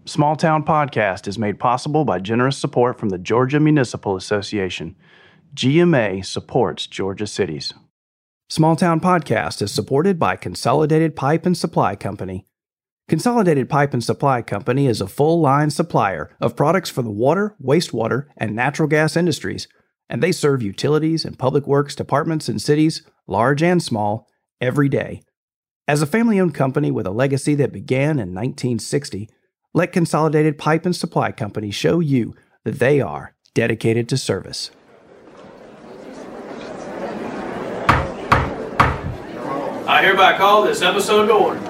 Small Town Podcast is made possible by generous support from the Georgia Municipal Association. GMA supports Georgia cities. Small Town Podcast is supported by Consolidated Pipe and Supply Company. Consolidated Pipe and Supply Company is a full-line supplier of products for the water, wastewater, and natural gas industries, and they serve utilities and public works departments in cities, large and small, every day. As a family-owned company with a legacy that began in 1960, let Consolidated Pipe and Supply Company show you that they are dedicated to service. I hereby call this episode to order.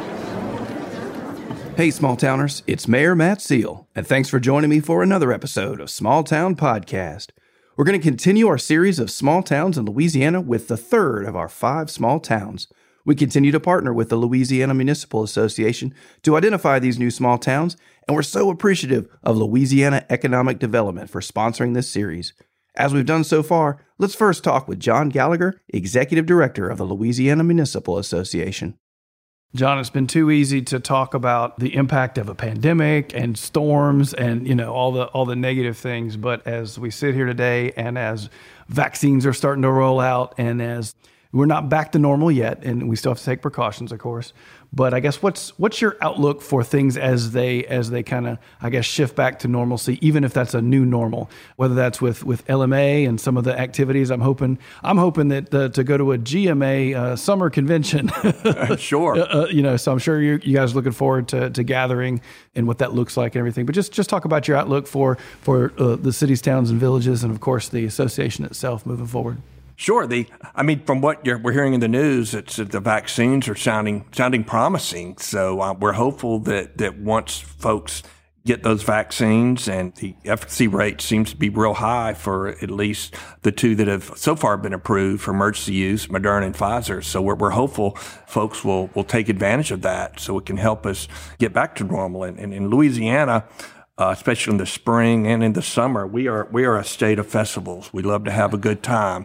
Hey, Small Towners, it's Mayor Matt Seal, and thanks for joining me for another episode of Small Town Podcast. We're going to continue our series of small towns in Louisiana with the third of our 5 small towns. We continue to partner with the Louisiana Municipal Association to identify these new small towns, and we're so appreciative of Louisiana Economic Development for sponsoring this series. As we've done so far, let's first talk with John Gallagher, Executive Director of the Louisiana Municipal Association. John, it's been too easy to talk about the impact of a pandemic and storms and, all the negative things. But as we sit here today and as vaccines are starting to roll out and as we're not back to normal yet, and we still have to take precautions, of course. But I guess what's your outlook for things as they kind of, shift back to normalcy, even if that's a new normal, whether that's with LMA and some of the activities. I'm hoping that to go to a GMA summer convention. Sure. So I'm sure you guys are looking forward to gathering and what that looks like and everything. But just talk about your outlook for the cities, towns, and villages, and of course the association itself moving forward. Sure. From what we're hearing in the news, it's the vaccines are sounding promising. So we're hopeful that once folks get those vaccines, and the efficacy rate seems to be real high for at least the 2 that have so far been approved for emergency use, Moderna and Pfizer. So we're hopeful folks will take advantage of that so it can help us get back to normal. And in Louisiana, especially in the spring and in the summer, we are a state of festivals. We love to have a good time.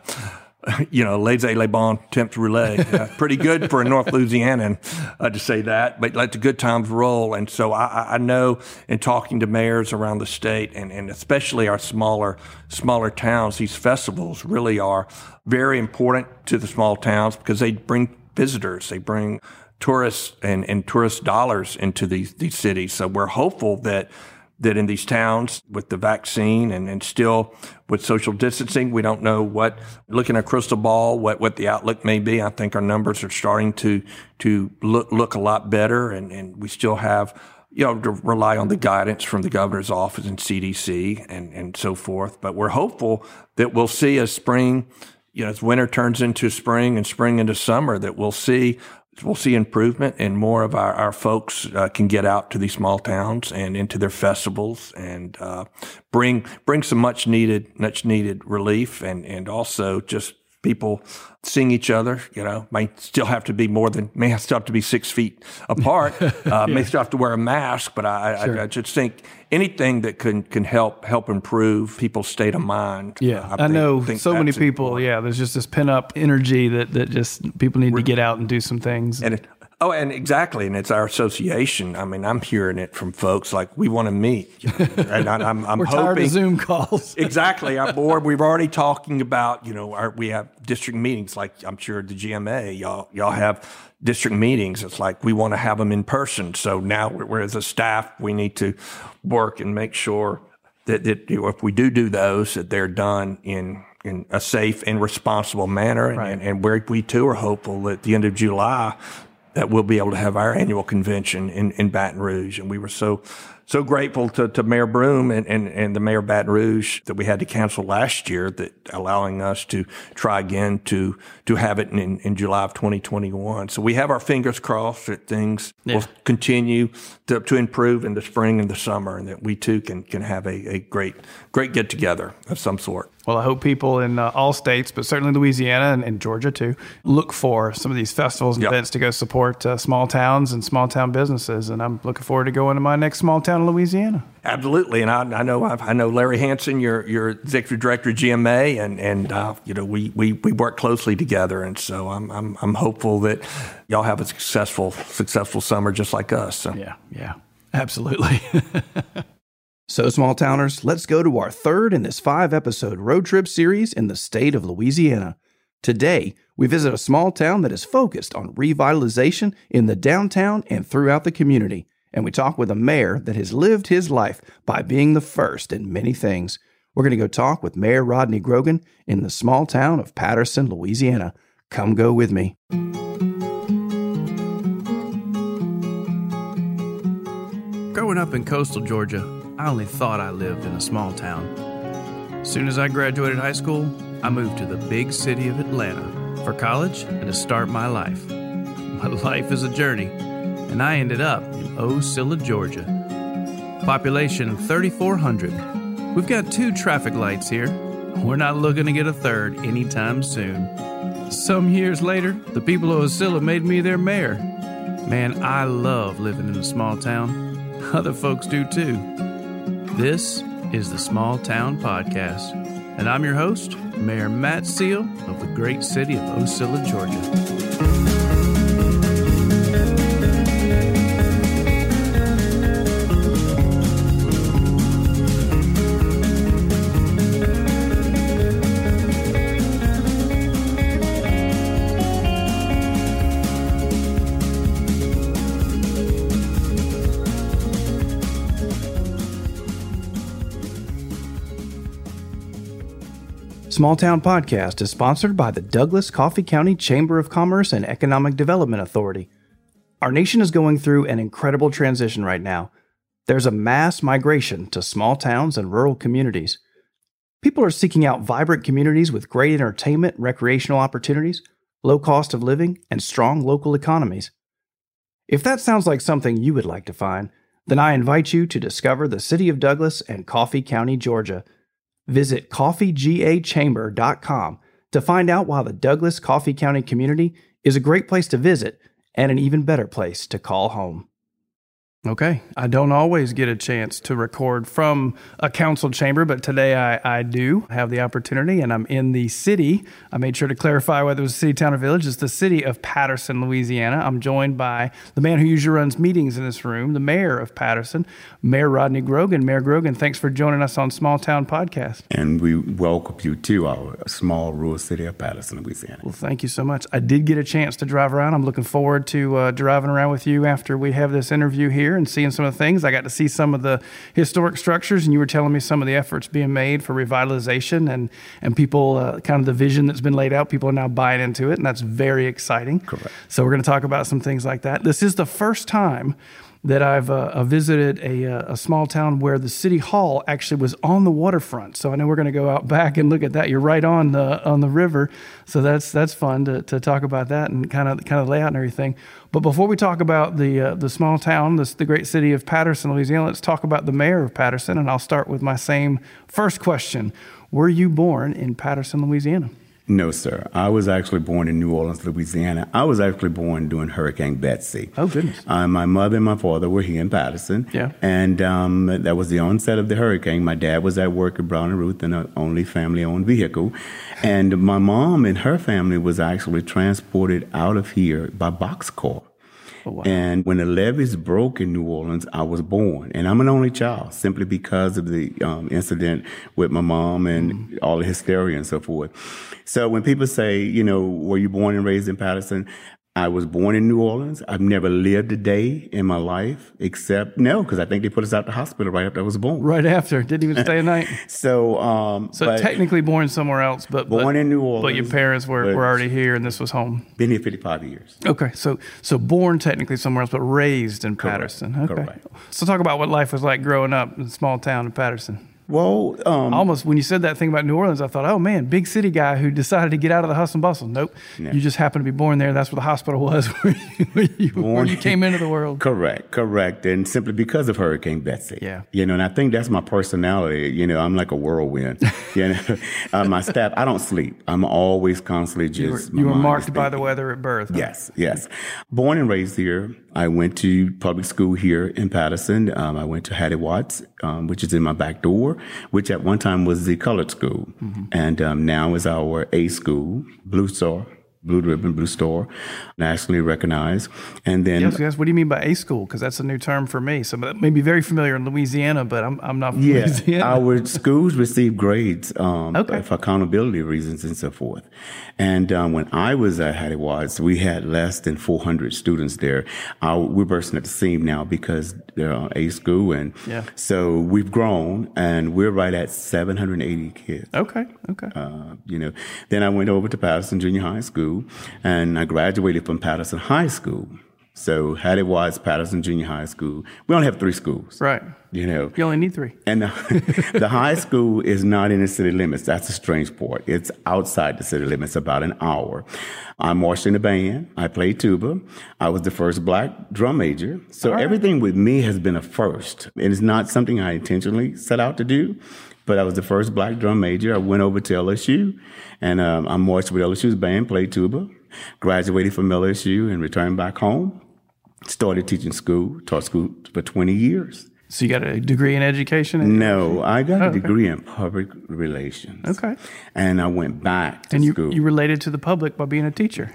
Laissez-les bon temps roulés. Pretty good for a North Louisianan to say that, but let the good times roll. And so I know in talking to mayors around the state and especially our smaller towns, these festivals really are very important to the small towns because they bring visitors, they bring tourists and tourist dollars into these cities. So we're hopeful that in these towns with the vaccine and still with social distancing, we don't know looking at a crystal ball, what the outlook may be. I think our numbers are starting to look a lot better, and we still have, to rely on the guidance from the governor's office and CDC and so forth. But we're hopeful that we'll see as spring, as winter turns into spring and spring into summer, that we'll see improvement and more of our folks can get out to these small towns and into their festivals and bring some much needed relief and also just people seeing each other. May still have to be 6 feet apart. May still have to wear a mask, but I just think anything that can help improve people's state of mind. Yeah, I know so many people. Important. Yeah, there's just this pent up energy that just people need to get out and do some things. And exactly, and it's our association. I'm hearing it from folks like we want to meet. And I'm We're hoping, tired of Zoom calls. Exactly, our board. We've already talking about we have district meetings like I'm sure the GMA y'all have district meetings. It's like we want to have them in person. So now we're as a staff we need to work and make sure that if we do those that they're done in a safe and responsible manner. Right. And we too are hopeful that at the end of July that we'll be able to have our annual convention in Baton Rouge. And we were so grateful to Mayor Broome and the Mayor of Baton Rouge that we had to cancel last year, that allowing us to try again to have it in July of 2021. So we have our fingers crossed that things will continue to improve in the spring and the summer, and that we too can have a great get together of some sort. Well, I hope people in all states, but certainly Louisiana and Georgia too, look for some of these festivals and events to go support small towns and small town businesses. And I'm looking forward to going to my next small town in Louisiana. Absolutely, and I know Larry Hanson, your executive director of GMA, and we work closely together, and so I'm hopeful that y'all have a successful summer just like us. So. Yeah. Absolutely. So, small towners, let's go to our third in this 5-episode road trip series in the state of Louisiana. Today, we visit a small town that is focused on revitalization in the downtown and throughout the community. And we talk with a mayor that has lived his life by being the first in many things. We're going to go talk with Mayor Rodney Grogan in the small town of Patterson, Louisiana. Come go with me. Growing up in coastal Georgia, I only thought I lived in a small town. As soon as I graduated high school, I moved to the big city of Atlanta for college and to start my life. My life is a journey, and I ended up in Ocilla, Georgia. Population 3,400. We've got 2 traffic lights here. We're not looking to get a third anytime soon. Some years later, the people of Ocilla made me their mayor. Man, I love living in a small town. Other folks do too. This is the Small Town Podcast, and I'm your host, Mayor Matt Seal of the great city of Ocilla, Georgia. Small Town Podcast is sponsored by the Douglas-Coffee County Chamber of Commerce and Economic Development Authority. Our nation is going through an incredible transition right now. There's a mass migration to small towns and rural communities. People are seeking out vibrant communities with great entertainment, recreational opportunities, low cost of living, and strong local economies. If that sounds like something you would like to find, then I invite you to discover the City of Douglas and Coffee County, Georgia. Visit coffeegachamber.com to find out why the Douglas-Coffee County community is a great place to visit and an even better place to call home. Okay, I don't always get a chance to record from a council chamber, but today I do have the opportunity, and I'm in the city. I made sure to clarify whether it was a city, town, or village. It's the city of Patterson, Louisiana. I'm joined by the man who usually runs meetings in this room, the mayor of Patterson, Mayor Rodney Grogan. Mayor Grogan, thanks for joining us on Small Town Podcast. And we welcome you to our small rural city of Patterson, Louisiana. Well, thank you so much. I did get a chance to drive around. I'm looking forward to driving around with you after we have this interview here and seeing some of the things. I got to see some of the historic structures, and you were telling me some of the efforts being made for revitalization and people, kind of the vision that's been laid out. People are now buying into it, and that's very exciting. Correct. So we're going to talk about some things like that. This is the first time that I've visited a small town where the city hall actually was on the waterfront. So I know we're going to go out back and look at that. You're right on the river, so that's fun to talk about that and kind of layout and everything. But before we talk about the small town, the great city of Patterson, Louisiana, let's talk about the mayor of Patterson. And I'll start with my same first question: were you born in Patterson, Louisiana? No, sir. I was actually born in New Orleans, Louisiana. I was actually born during Hurricane Betsy. Oh, goodness. My mother and my father were here in Patterson. Yeah. And that was the onset of the hurricane. My dad was at work at Brown and Ruth in an only family-owned vehicle. And my mom and her family was actually transported out of here by boxcar. Oh, wow. And when the levees broke in New Orleans, I was born. And I'm an only child simply because of the incident with my mom and all the hysteria and so forth. So when people say, were you born and raised in Patterson? I was born in New Orleans. I've never lived a day in my life because I think they put us out the hospital right after I was born. Right after. Didn't even stay a night. So technically born somewhere else, but born in New Orleans. But your parents were already here, and this was home. Been here 55 years. Okay, so born technically somewhere else, but raised in Patterson. Okay. Correct. So talk about what life was like growing up in a small town in Patterson. Well, almost when you said that thing about New Orleans, I thought, oh man, big city guy who decided to get out of the hustle and bustle. Nope. Yeah. You just happened to be born there. That's where the hospital was when you came into the world. Correct. And simply because of Hurricane Betsy. Yeah. And I think that's my personality. I'm like a whirlwind. My staff, I don't sleep. I'm always constantly just. You were marked by the weather at birth. Huh? Yes. Born and raised here. I went to public school here in Patterson. I went to Hattie Watts, which is in my back door, which at one time was the colored school. Mm-hmm. And now is our A school, Blue Star Blue Ribbon, Blue Star, nationally recognized. And then, yes. What do you mean by A school? Because that's a new term for me. So that may be very familiar in Louisiana, but I'm not from Louisiana. Our schools receive grades for accountability reasons and so forth. And when I was at Hattie Watts, we had less than 400 students there. We're bursting at the seam now because they're A school, and so we've grown, and we're right at 780 kids. Okay. Then I went over to Patterson Junior High School, and I graduated from Patterson High School. So Hattie Watts, Patterson Junior High School. We only have 3 schools. Right. You only need 3. And the high school is not in the city limits. That's the strange part. It's outside the city limits, about an hour. I marched in the band. I played tuba. I was the first black drum major. So everything with me has been a first. And it's not something I intentionally set out to do. But I was the first black drum major. I went over to LSU, and I marched with LSU's band, played tuba, graduated from LSU, and returned back home. Started teaching school, taught school for 20 years. So you got a degree in education? No, I got a degree in public relations. Okay. And I went back to school. And you related to the public by being a teacher.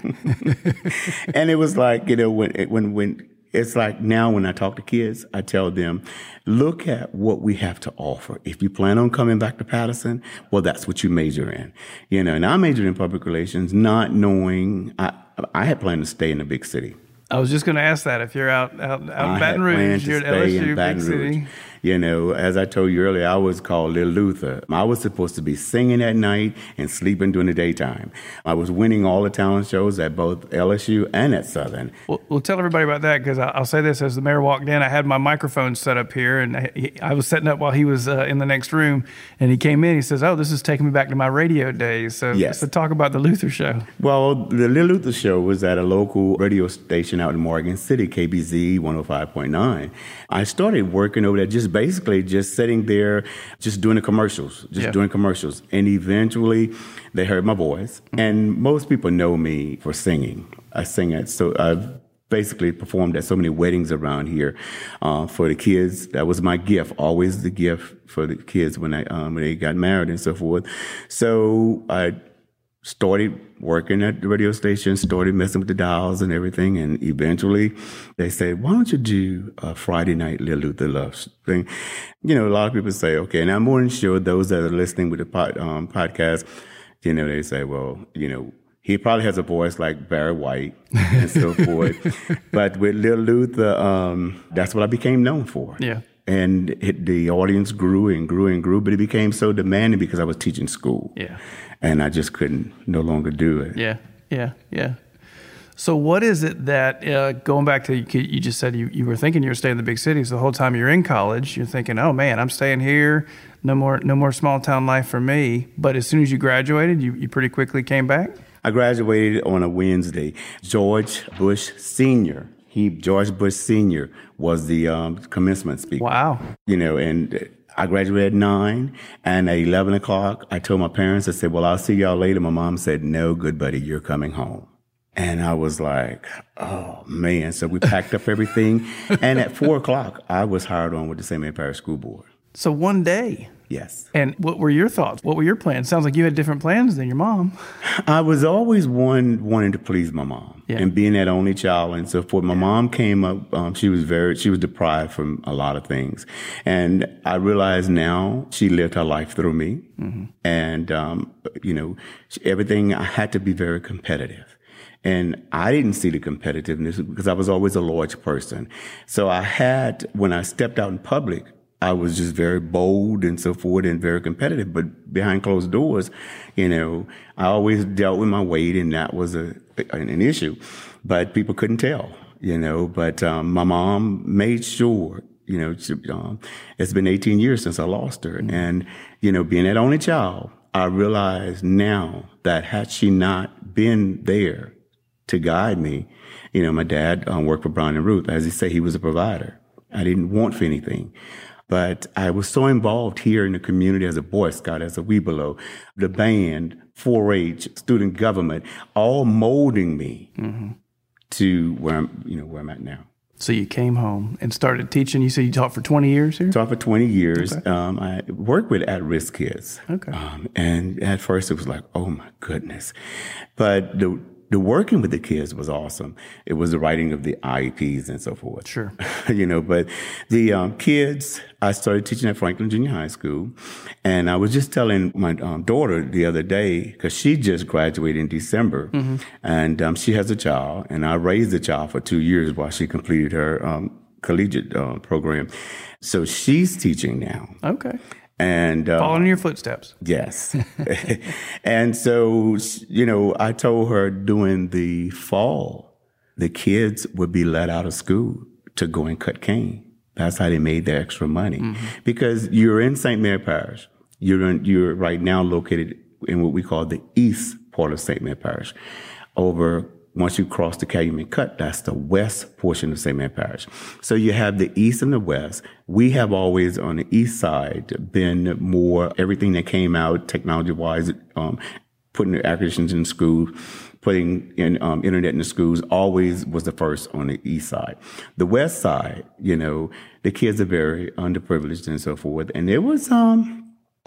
And it was like, when it's like now when I talk to kids, I tell them, look at what we have to offer. If you plan on coming back to Patterson, well, that's what you major in. And I majored in public relations, not knowing I had planned to stay in a big city. I was just going to ask that. If you're out in Baton Rouge, you're at LSU, big city. As I told you earlier, I was called Little Luther. I was supposed to be singing at night and sleeping during the daytime. I was winning all the talent shows at both LSU and at Southern. Well, tell everybody about that, because I'll say this. As the mayor walked in, I had my microphone set up here, and I was setting up while he was in the next room, and he came in. He says, "Oh, this is taking me back to my radio days." So talk about the Luther Show. Well, the Little Luther Show was at a local radio station out in Morgan City, KBZ 105.9. I started working over there just sitting there, just doing the commercials, doing commercials. And eventually they heard my voice. And most people know me for singing. I sing I've basically performed at so many weddings around here for the kids. That was my gift, always the gift for the kids when they got married and so forth. So I started working at the radio station, started messing with the dials and everything, and eventually they said, why don't you do a Friday night Little Luther Love thing? A lot of people say, okay, and I'm more than sure those that are listening with the podcast, they say, well, he probably has a voice like Barry White and so forth. But with Little Luther, that's what I became known for. Yeah. And the audience grew and grew and grew, but it became so demanding because I was teaching school. Yeah. And I just couldn't no longer do it. Yeah. So what is it that, going back to, you just said you were thinking you were staying in the big cities the whole time you're in college. You're thinking, oh man, I'm staying here. No more small town life for me. But as soon as you graduated, you pretty quickly came back? I graduated on a Wednesday. George Bush Sr. was the commencement speaker. Wow. And I graduated at 9, and at 11 o'clock, I told my parents, I said, well, I'll see y'all later. My mom said, no, good buddy, you're coming home. And I was like, oh, man. So we packed up everything. And at 4 o'clock, I was hired on with the St. Mary Parish School Board. So one day? Yes. And what were your thoughts? What were your plans? Sounds like you had different plans than your mom. I was always wanting to please my mom, and being that only child and so forth. My mom came up, she was deprived from a lot of things. And I realize now she lived her life through me. Mm-hmm. And, everything, I had to be very competitive. And I didn't see the competitiveness because I was always a large person. So when I stepped out in public, I was just very bold and so forth and very competitive. But behind closed doors, I always dealt with my weight, and that was an issue. But people couldn't tell, But my mom made sure, it's been 18 years since I lost her. And, being that only child, I realize now that had she not been there to guide me, my dad worked for Brown and Ruth. As he said, he was a provider. I didn't want for anything. But I was so involved here in the community as a Boy Scout, as a Webelow, the band, 4-H, student government, all molding me to where I'm at now. So you came home and started teaching. You said you taught for 20 years here? Taught for 20 years. Okay. I worked with at-risk kids. Okay. And at first it was like, oh my goodness. But the the working with the kids was awesome. It was the writing of the IEPs and so forth. Sure. But the kids, I started teaching at Franklin Junior High School. And I was just telling my daughter the other day, because she just graduated in December, and she has a child, and I raised the child for 2 years while she completed her collegiate program. So she's teaching now. Okay. And following in your footsteps. Yes. And so, I told her during the fall, the kids would be let out of school to go and cut cane. That's how they made their extra money. Because you're in St. Mary Parish. You're right now located in what we call the east part of St. Mary Parish. Once you cross the Calumet Cut, that's the west portion of St. Mary Parish. So you have the east and the west. We have always, on the east side, been more everything that came out technology-wise, putting the air conditioners in schools, putting in internet in the schools, always was the first on the east side. The west side, the kids are very underprivileged and so forth. And it was an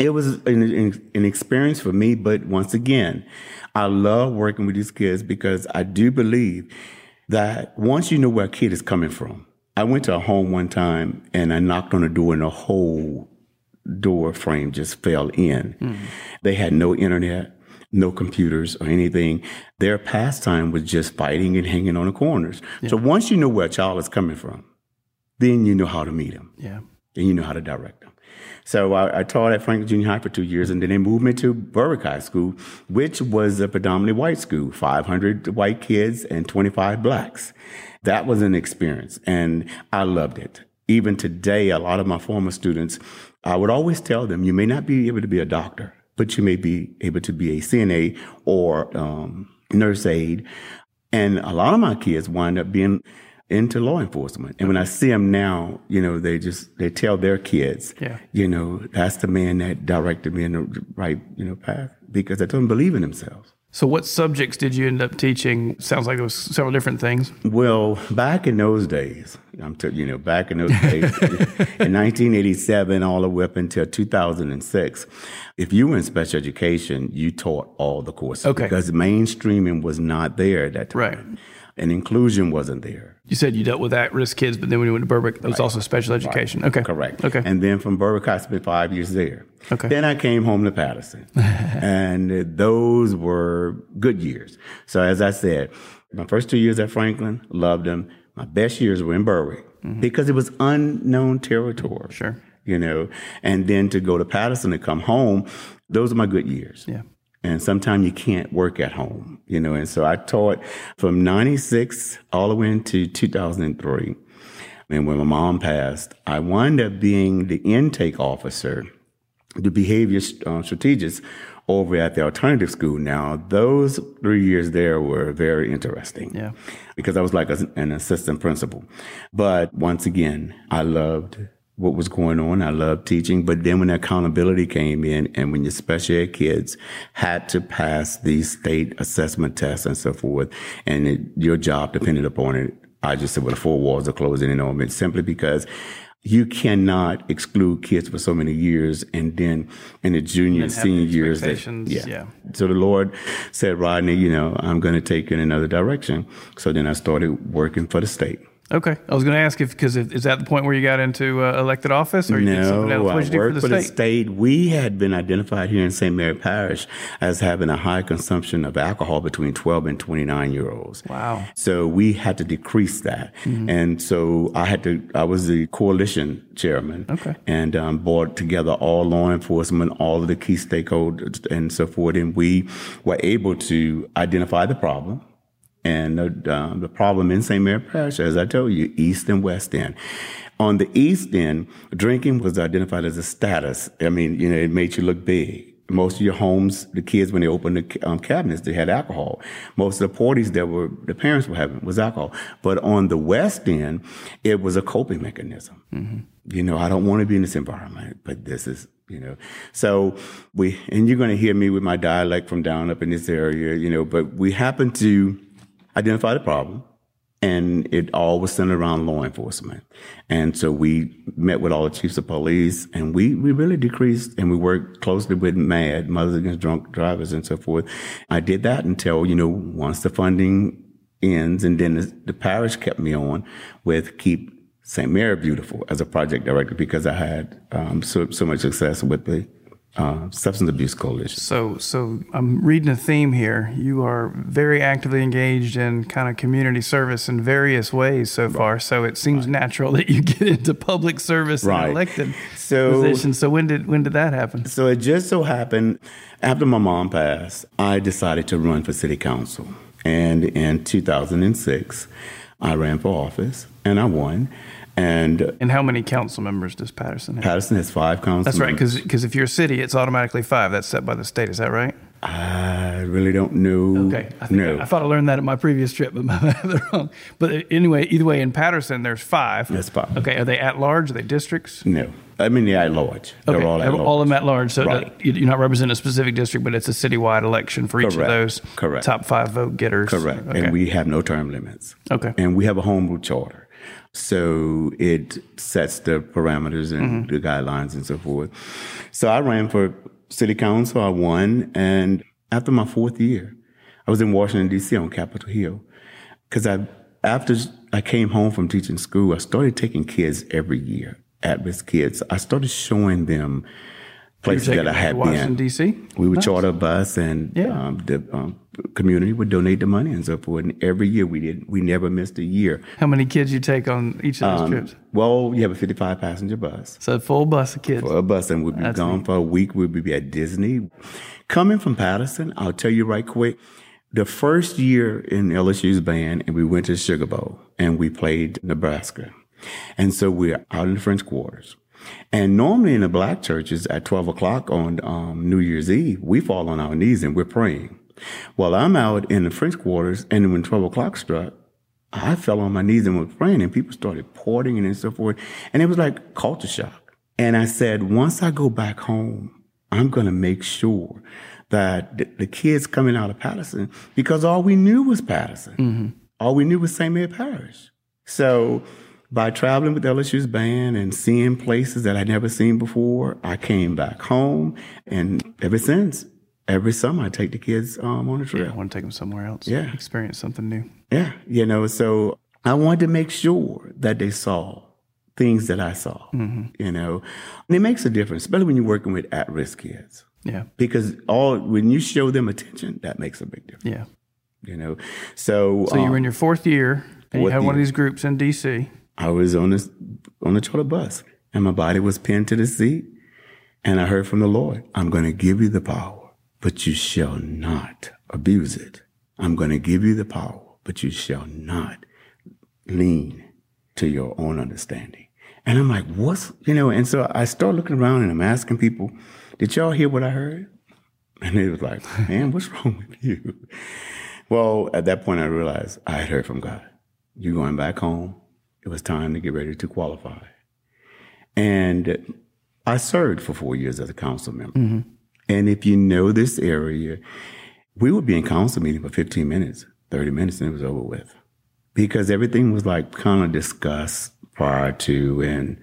experience for me, but once again, I love working with these kids because I do believe that once you know where a kid is coming from. I went to a home one time and I knocked on the door and the whole door frame just fell in. They had no internet, no computers or anything. Their pastime was just fighting and hanging on the corners. Yeah. So once you know where a child is coming from, then you know how to meet them. Yeah. And you know how to direct them. So I taught at Franklin Junior High for 2 years, and then they moved me to Berwick High School, which was a predominantly white school, 500 white kids and 25 blacks. That was an experience, and I loved it. Even today, a lot of my former students, I would always tell them, you may not be able to be a doctor, but you may be able to be a CNA or nurse aide. And a lot of my kids wind up being into law enforcement. And when I see them now, they tell their kids, that's the man that directed me in the right, path, because I told them to believe in themselves. So what subjects did you end up teaching? Sounds like there was several different things. Well, back in those days, in 1987, all the way up until 2006, if you were in special education, you taught all the courses. Okay. Because mainstreaming was not there at that time. Right. And inclusion wasn't there. You said you dealt with at-risk kids, but then when you went to Berwick, it was also special education. Right. Okay. Correct. Okay. And then from Berwick, I spent 5 years there. Okay. Then I came home to Patterson. And those were good years. So as I said, my first 2 years at Franklin, loved them. My best years were in Berwick because it was unknown territory. Sure. And then to go to Patterson and come home, those are my good years. Yeah. And sometimes you can't work at home, and so I taught from 96 all the way into 2003. And when my mom passed, I wound up being the intake officer, the behavior strategist over at the alternative school. Now, those 3 years there were very interesting. Yeah. Because I was like an assistant principal. But once again, I loved what was going on. I loved teaching. But then when accountability came in and when your special ed kids had to pass these state assessment tests and so forth, and your job depended upon it, I just said, well, the four walls are closing in on me, simply because you cannot exclude kids for so many years. And then in the junior and senior years, So the Lord said, Rodney, I'm going to take you in another direction. So then I started working for the state. Okay. I was going to ask is that the point where you got into elected office, or you did something else? What did you do for the state? We had been identified here in St. Mary Parish as having a high consumption of alcohol between 12 and 29-year-olds. Wow. So we had to decrease that. And so I was the coalition chairman. Okay. And brought together all law enforcement, all of the key stakeholders and so forth. And we were able to identify the problem. And the problem in St. Mary Parish, as I told you, East and West End. On the East End, drinking was identified as a status. I mean, it made you look big. Most of your homes, the kids, when they opened the cabinets, they had alcohol. Most of the parties that the parents were having was alcohol. But on the West End, it was a coping mechanism. I don't want to be in this environment, but this is, So and you're going to hear me with my dialect from down up in this area, but we happen to identify the problem And it all was centered around law enforcement. And so we met with all the chiefs of police, and we really decreased, and we worked closely with MAD, Mothers Against Drunk Drivers, and so forth. I did that until, once the funding ends, and then the parish kept me on with Keep St. Mary Beautiful as a project director, because I had so much success with the Substance Abuse Coalition. So I'm reading a theme here. You are very actively engaged in kind of community service in various ways so far. So it seems natural that you get into public service and elected positions. So when did that happen? So it just so happened after my mom passed, I decided to run for city council. And in 2006, I ran for office and I won. And how many council members does Patterson have? Patterson has 5 council That's right, members. because if you're a city, it's automatically 5. That's set by the state. Is that right? I really don't know. Okay. I thought I learned that at my previous trip, but I have it wrong. But anyway, either way, in Patterson, there's 5. That's 5. Okay. Are they at large? Are they districts? No. I mean, they're at large. Okay. They're all at large. All of them at large. So right. You're not representing a specific district, but it's a citywide election for each of those top 5 vote getters. Correct. Okay. And we have no term limits. Okay. And we have a home rule charter. So it sets the parameters and the guidelines and so forth. So I ran for city council. I won. And after my 4th year, I was in Washington, D.C. on Capitol Hill. Because after I came home from teaching school, I started taking kids every year, at-risk kids. I started showing them places that I had been. Washington, D.C.? We would charter a bus, and the community would donate the money and so forth. And every year we never missed a year. How many kids you take on each of those trips? Well, you have a 55-passenger bus. So a full bus of kids. For a bus, and we'd be gone for a week. We'd be at Disney. Coming from Patterson, I'll tell you right quick, the first year in LSU's band, and we went to the Sugar Bowl, and we played Nebraska. And so we're out in the French Quarters. And normally in the black churches at 12 o'clock on New Year's Eve, we fall on our knees and we're praying. Well, I'm out in the French Quarters, and when 12 o'clock struck, I fell on my knees and was praying, and people started pouring and so forth. And it was like culture shock. And I said, once I go back home, I'm going to make sure that the kids coming out of Patterson, because all we knew was Patterson. All we knew was St. Mary Parish. So by traveling with LSU's band and seeing places that I'd never seen before, I came back home. And ever since, every summer I take the kids on a trip. Yeah, I want to take them somewhere else. Yeah. Experience something new. Yeah. So I wanted to make sure that they saw things that I saw, And it makes a difference, especially when you're working with at-risk kids. Yeah. Because when you show them attention, that makes a big difference. Yeah. So you were in your 4th year, and you had one of these groups in D.C. I was on the charter bus, and my body was pinned to the seat, and I heard from the Lord, I'm going to give you the power, but you shall not abuse it. I'm going to give you the power, but you shall not lean to your own understanding. And I'm like, and so I start looking around and I'm asking people, did y'all hear what I heard? And they was like, man, what's wrong with you? Well, at that point I realized I had heard from God. You're going back home. It was time to get ready to qualify. And I served for 4 years as a council member. And if you know this area, we would be in council meeting for 15 minutes, 30 minutes, and it was over with. Because everything was like kind of discussed prior to, and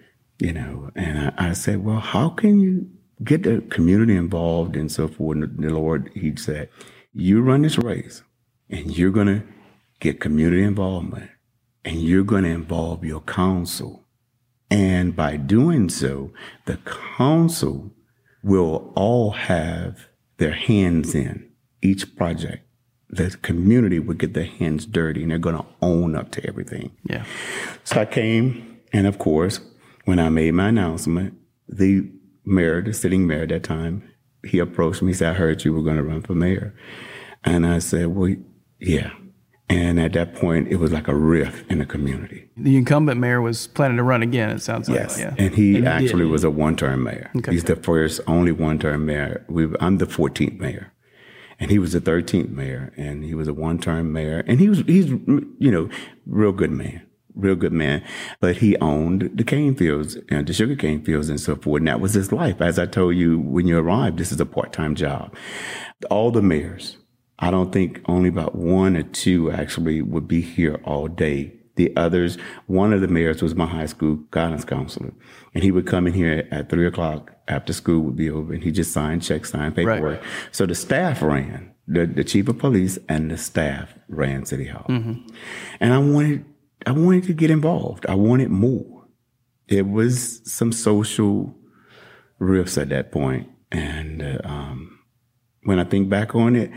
I said, well, how can you get the community involved and so forth? And the Lord, he said, you run this race and you're going to get community involvement and you're going to involve your council. And by doing so, the council will all have their hands in each project. The community would get their hands dirty and they're going to own up to everything. Yeah. So I came, and of course, when I made my announcement, the mayor, the sitting mayor at that time, he approached me, he said, I heard you were going to run for mayor. And I said, well, yeah. And at that point, it was like a rift in the community. The incumbent mayor was planning to run again, it sounds like. Yes, Yeah. and he actually was a one-term mayor. Okay. He's the first, only one-term mayor. I'm the 14th mayor. And he was the 13th mayor, and he was a one-term mayor. And he's real good man. But he owned the cane fields and the sugar cane fields and so forth. And that was his life. As I told you, when you arrived, this is a part-time job. All the mayors I don't think only about 1 or 2 actually would be here all day. The others, one of the mayors was my high school guidance counselor. And he would come in here at 3 o'clock after school would be over, and he just signed checks, signed paperwork. Right. So the staff ran, the chief of police and the staff ran City Hall. Mm-hmm. And I wanted to get involved. I wanted more. It was some social rifts at that point. And when I think back on it,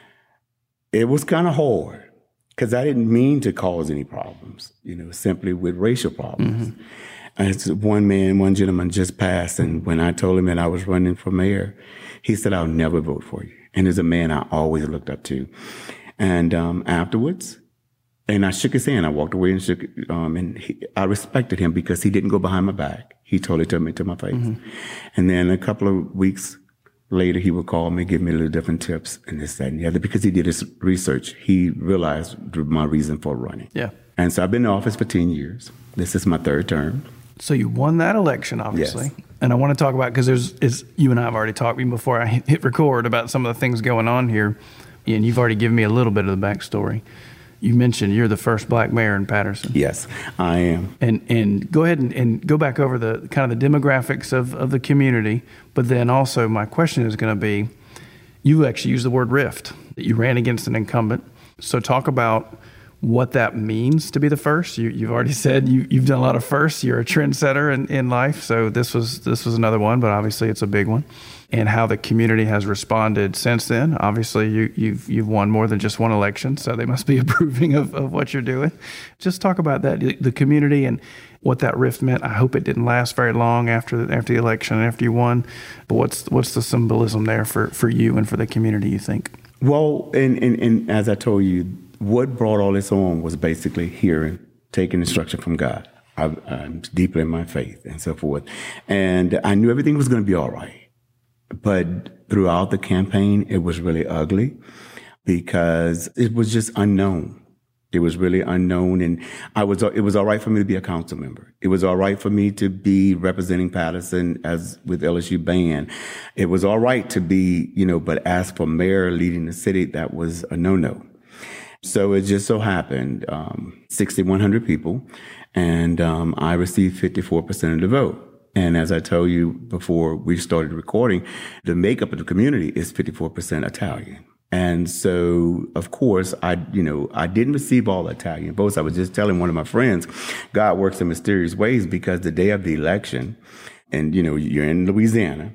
it was kind of hard. Because I didn't mean to cause any problems, simply with racial problems. Mm-hmm. And one gentleman just passed, and when I told him that I was running for mayor, he said, "I'll never vote for you." And he's a man I always looked up to. And afterwards, and I shook his hand. I walked away and shook it. I respected him because he didn't go behind my back. He told it to me to my face. Mm-hmm. And then a couple of weeks later, he would call me, give me a little different tips and this, that, and the other. Because he did his research, he realized my reason for running. Yeah. And so I've been in office for 10 years. This is my 3rd term. So you won that election, obviously. Yes. And I want to talk about, because you and I have already talked even before I hit record about some of the things going on here. And you've already given me a little bit of the backstory. You mentioned you're the first black mayor in Patterson. Yes, I am. And go ahead and go back over the kind of the demographics of the community. But then also my question is going to be, you actually used the word rift, that you ran against an incumbent. So talk about what that means to be the first. You've already said you've done a lot of firsts. You're a trendsetter in life. So this was another one, but obviously it's a big one. And how the community has responded since then. Obviously, you've won more than just one election, so they must be approving of what you're doing. Just talk about that, the community and what that rift meant. I hope it didn't last very long after the election and after you won. But what's the symbolism there for you and for the community, you think? Well, and as I told you, what brought all this on was basically hearing, taking instruction from God. I'm deeply in my faith and so forth. And I knew everything was going to be all right. But throughout the campaign, it was really ugly because it was just unknown. It was really unknown. And it was all right for me to be a council member. It was all right for me to be representing Patterson as with LSU band. It was all right to be, but as for mayor leading the city, that was a no-no. So it just so happened, 6,100 people, and I received 54% of the vote. And as I told you before we started recording, the makeup of the community is 54% Italian. And so, of course, I didn't receive all Italian votes. I was just telling one of my friends, God works in mysterious ways because the day of the election, and, you're in Louisiana,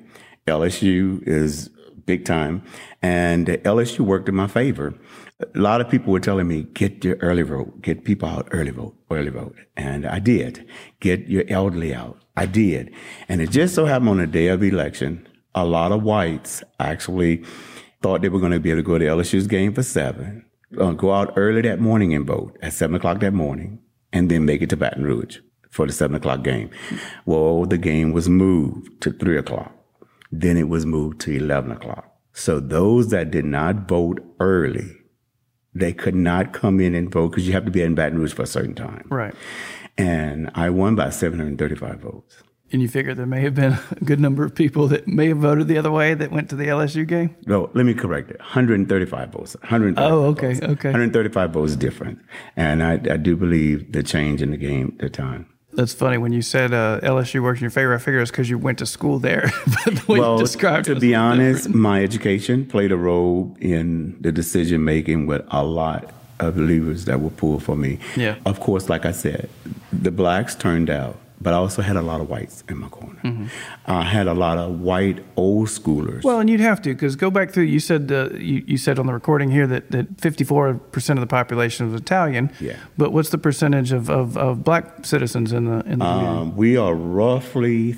LSU is big time, and LSU worked in my favor. A lot of people were telling me, get your early vote, get people out, early vote. And I did. Get your elderly out. I did. And it just so happened on the day of the election, a lot of whites actually thought they were going to be able to go to LSU's game for 7, go out early that morning and vote at 7 o'clock that morning, and then make it to Baton Rouge for the 7 o'clock game. Well, the game was moved to 3 o'clock. Then it was moved to 11 o'clock. So those that did not vote early, they could not come in and vote because you have to be in Baton Rouge for a certain time. Right. And I won by 735 votes. And you figure there may have been a good number of people that may have voted the other way that went to the LSU game? No, let me correct it. 135 votes. 135 okay, votes. Okay. 135 votes is different. And I do believe the change in the game at the time. That's funny. When you said LSU worked in your favor, I figured it's because you went to school there. But the way you described to be honest, my education played a role in the decision-making with a lot of levers that were pulled for me. Yeah. Of course, like I said, the blacks turned out, but I also had a lot of whites in my corner. Mm-hmm. I had a lot of white old schoolers. Well, and you'd have to, because go back through, you said you said on the recording here that 54% of the population was Italian. Yeah. But what's the percentage of black citizens in the community? We are roughly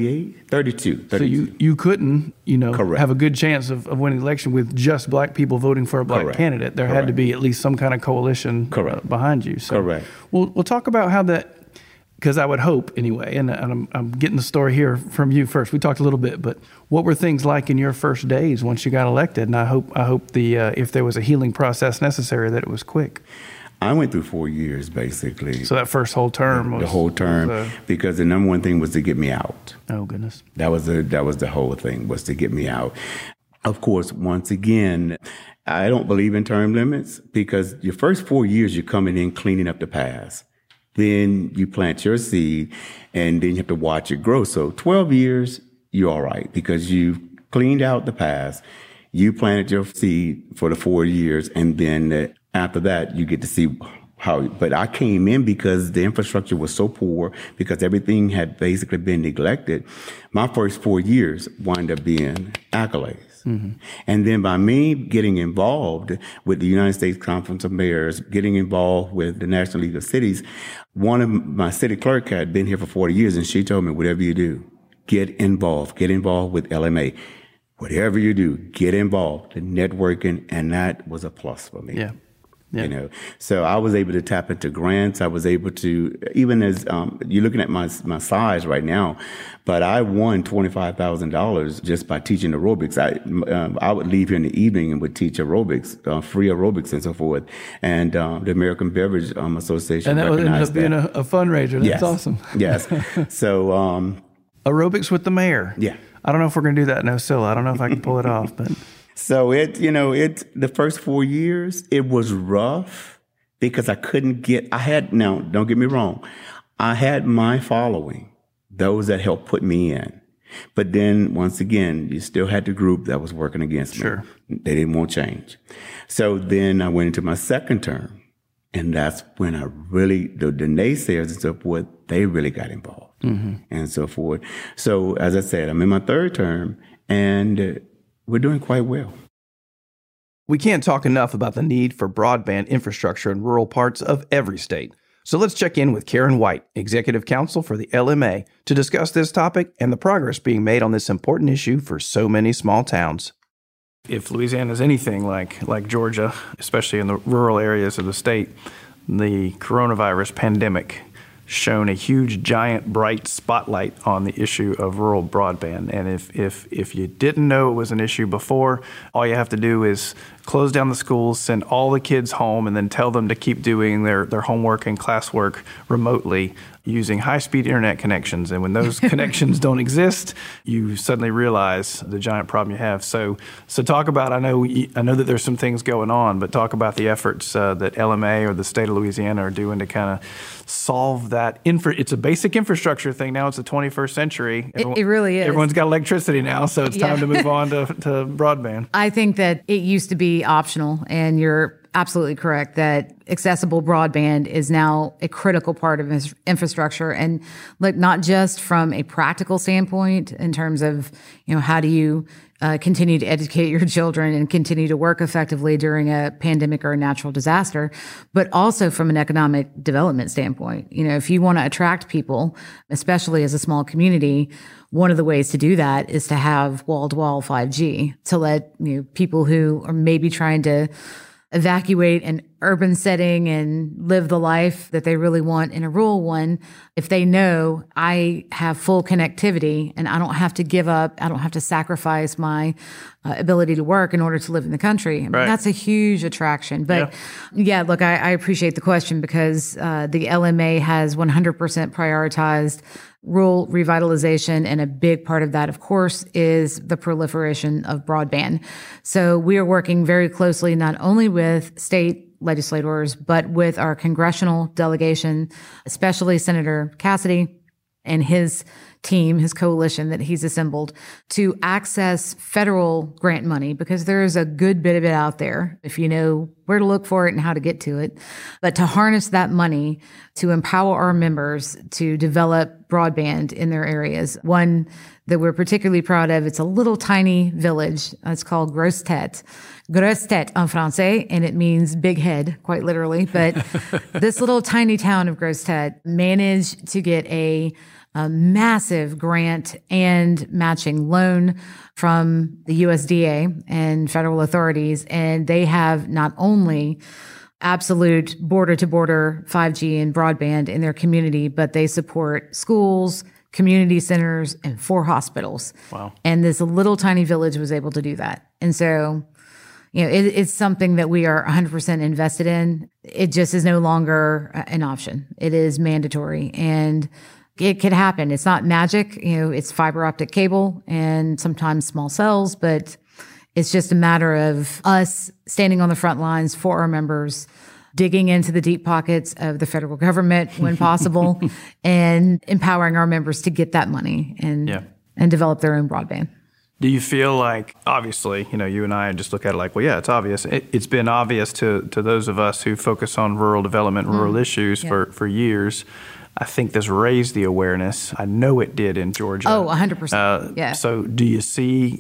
32. So you couldn't, Correct. have a good chance of winning the election with just black people voting for a black Correct. candidate. There Correct. had to be at least some kind of coalition behind you. So Correct. We'll talk about how that, because I would hope anyway, and I'm getting the story here from you first. We talked a little bit, but what were things like in your first days once you got elected? And I hope the if there was a healing process necessary, that it was quick. I went through 4 years, basically. So that first whole term was... The whole term, because the number one thing was to get me out. Oh, goodness. That was the whole thing, was to get me out. Of course, once again, I don't believe in term limits because your first 4 years, you're coming in cleaning up the past. Then you plant your seed and then you have to watch it grow. So 12 years, you're all right because you've cleaned out the past. You planted your seed for the 4 years. And then after that, you get to see but I came in because the infrastructure was so poor, because everything had basically been neglected. My first 4 years wind up being accolades. Mm-hmm. And then by me getting involved with the United States Conference of Mayors, getting involved with the National League of Cities, one of my city clerk had been here for 40 years, and she told me, whatever you do, get involved with LMA. Whatever you do, get involved, the networking, and that was a plus for me. Yeah. Yeah. So I was able to tap into grants. I was able to, even as you're looking at my size right now, but I won $25,000 just by teaching aerobics. I would leave here in the evening and would teach aerobics, free aerobics and so forth. And the American Beverage Association and that ended up being a fundraiser. That's yes. Awesome. Yes. So aerobics with the mayor. Yeah. I don't know if we're going to do that in Ocilla. I don't know if I can pull it off, but. So the first 4 years, it was rough because don't get me wrong, I had my following, those that helped put me in. But then once again, you still had the group that was working against me. Sure. They didn't want change. So then I went into my second term, and that's when I really, the naysayers and so forth, they really got involved and so forth. So as I said, I'm in my third term, and we're doing quite well. We can't talk enough about the need for broadband infrastructure in rural parts of every state. So let's check in with Karen White, Executive Counsel for the LMA, to discuss this topic and the progress being made on this important issue for so many small towns. If Louisiana is anything like Georgia, especially in the rural areas of the state, the coronavirus pandemic shone a huge, giant, bright spotlight on the issue of rural broadband. And if you didn't know it was an issue before, all you have to do is close down the schools, send all the kids home, and then tell them to keep doing their homework and classwork remotely using high-speed internet connections. And when those connections don't exist, you suddenly realize the giant problem you have. So talk about, I know that there's some things going on, but talk about the efforts that LMA or the state of Louisiana are doing to kind of solve that. It's a basic infrastructure thing now. It's the 21st century. It really is. Everyone's got electricity now, so it's time to move on to broadband. I think that it used to be optional, and you're absolutely correct that accessible broadband is now a critical part of infrastructure. And look, not just from a practical standpoint in terms of, how do you continue to educate your children and continue to work effectively during a pandemic or a natural disaster, but also from an economic development standpoint. If you want to attract people, especially as a small community, one of the ways to do that is to have wall-to-wall 5G to let people who are maybe trying to evacuate an urban setting and live the life that they really want in a rural one, if they know I have full connectivity and I don't have to give up, I don't have to sacrifice my ability to work in order to live in the country. Right. That's a huge attraction. But yeah, look, I appreciate the question because the LMA has 100% prioritized rural revitalization, and a big part of that, of course, is the proliferation of broadband. So we are working very closely not only with state legislators, but with our congressional delegation, especially Senator Cassidy and his team, his coalition that he's assembled, to access federal grant money, because there is a good bit of it out there if you know where to look for it and how to get to it. But to harness that money to empower our members to develop broadband in their areas. One that we're particularly proud of, it's a little tiny village. It's called Grosse Tête. Grosse Tête en français, and it means big head, quite literally. But this little tiny town of Grosse Tête managed to get a massive grant and matching loan from the USDA and federal authorities. And they have not only absolute border-to-border 5G and broadband in their community, but they support schools, community centers, and 4 hospitals. Wow. And this little tiny village was able to do that. And so, it's something that we are 100% invested in. It just is no longer an option. It is mandatory. And it could happen. It's not magic. It's fiber optic cable and sometimes small cells, but It's just a matter of us standing on the front lines for our members, digging into the deep pockets of the federal government when possible, and empowering our members to get that money and develop their own broadband. Do you feel like, obviously, you and I just look at it like, well, yeah, it's obvious. It's been obvious to those of us who focus on rural development, rural issues for years. I think this raised the awareness. I know it did in Georgia. Oh, 100%. Yeah. So do you see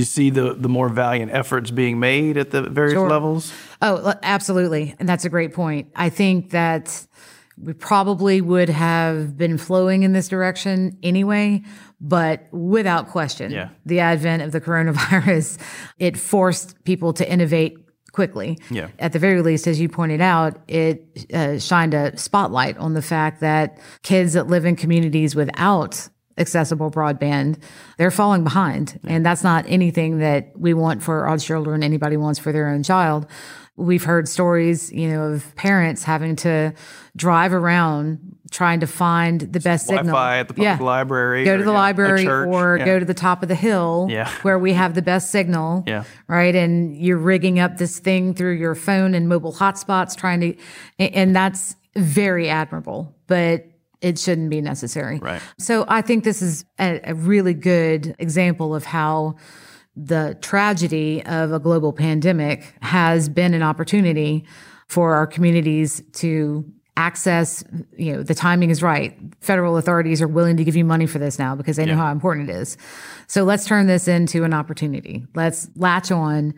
the more valiant efforts being made at the various levels? Oh, absolutely. And that's a great point. I think that we probably would have been flowing in this direction anyway, but without question, the advent of the coronavirus, it forced people to innovate quickly. Yeah. At the very least, as you pointed out, it shined a spotlight on the fact that kids that live in communities without accessible broadband, they're falling behind. Yeah. And that's not anything that we want for our children, anybody wants for their own child. We've heard stories, of parents having to drive around trying to find the best signal. Wi-Fi at the public library. Go to the library or go to the top of the hill where we have the best signal, right? And you're rigging up this thing through your phone and mobile hotspots and that's very admirable, but it shouldn't be necessary. Right. So I think this is a really good example of how the tragedy of a global pandemic has been an opportunity for our communities to access, the timing is right. Federal authorities are willing to give you money for this now because they know how important it is. So let's turn this into an opportunity. Let's latch on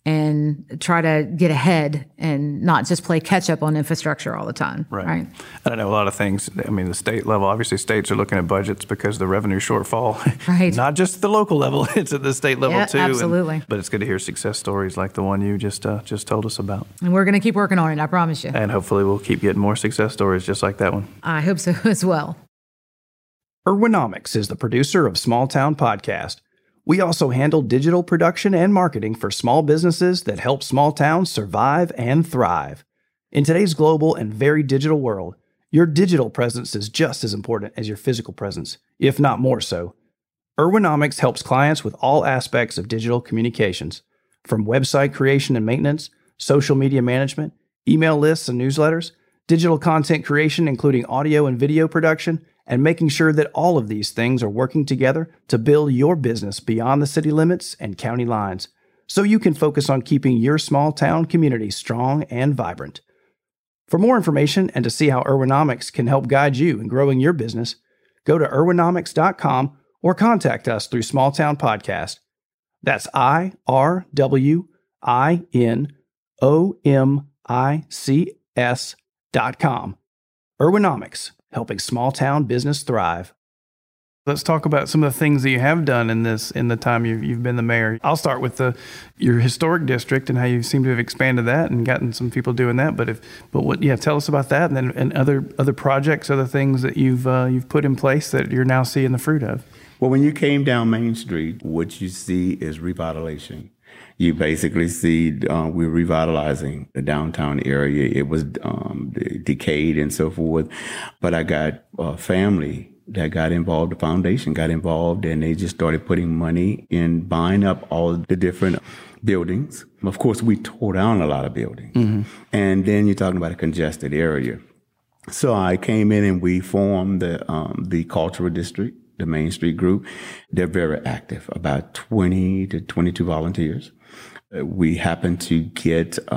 and try to get ahead and not just play catch up on infrastructure all the time. Right. I know a lot of things. I mean, the state level, obviously states are looking at budgets because of the revenue shortfall. Right. Not just the local level, it's at the state level too. Absolutely. But it's good to hear success stories like the one you just told us about. And we're going to keep working on it, I promise you. And hopefully we'll keep getting more success stories just like that one. I hope so as well. Ergonomics is the producer of Small Town Podcast. We also handle digital production and marketing for small businesses that help small towns survive and thrive. In today's global and very digital world, your digital presence is just as important as your physical presence, if not more so. Ergonomics helps clients with all aspects of digital communications, from website creation and maintenance, social media management, email lists and newsletters, digital content creation including audio and video production, and making sure that all of these things are working together to build your business beyond the city limits and county lines, so you can focus on keeping your small town community strong and vibrant. For more information and to see how Ergonomics can help guide you in growing your business, go to ergonomics.com or contact us through Small Town Podcast. That's IRWINOMICS.com. Ergonomics, helping small town business thrive. Let's talk about some of the things that you have done in the time you've been the mayor. I'll start with your historic district and how you seem to have expanded that and gotten some people doing that. Tell us about that and other projects, other things that you've put in place that you're now seeing the fruit of. Well, when you came down Main Street, what you see is revitalization. You basically see we're revitalizing the downtown area. It was decayed and so forth. But I got a family that got involved, the foundation got involved, and they just started putting money in buying up all the different buildings. Of course, we tore down a lot of buildings. Mm-hmm. And then you're talking about a congested area. So I came in and we formed the cultural district, the Main Street group. They're very active, about 20 to 22 volunteers. We happened to get a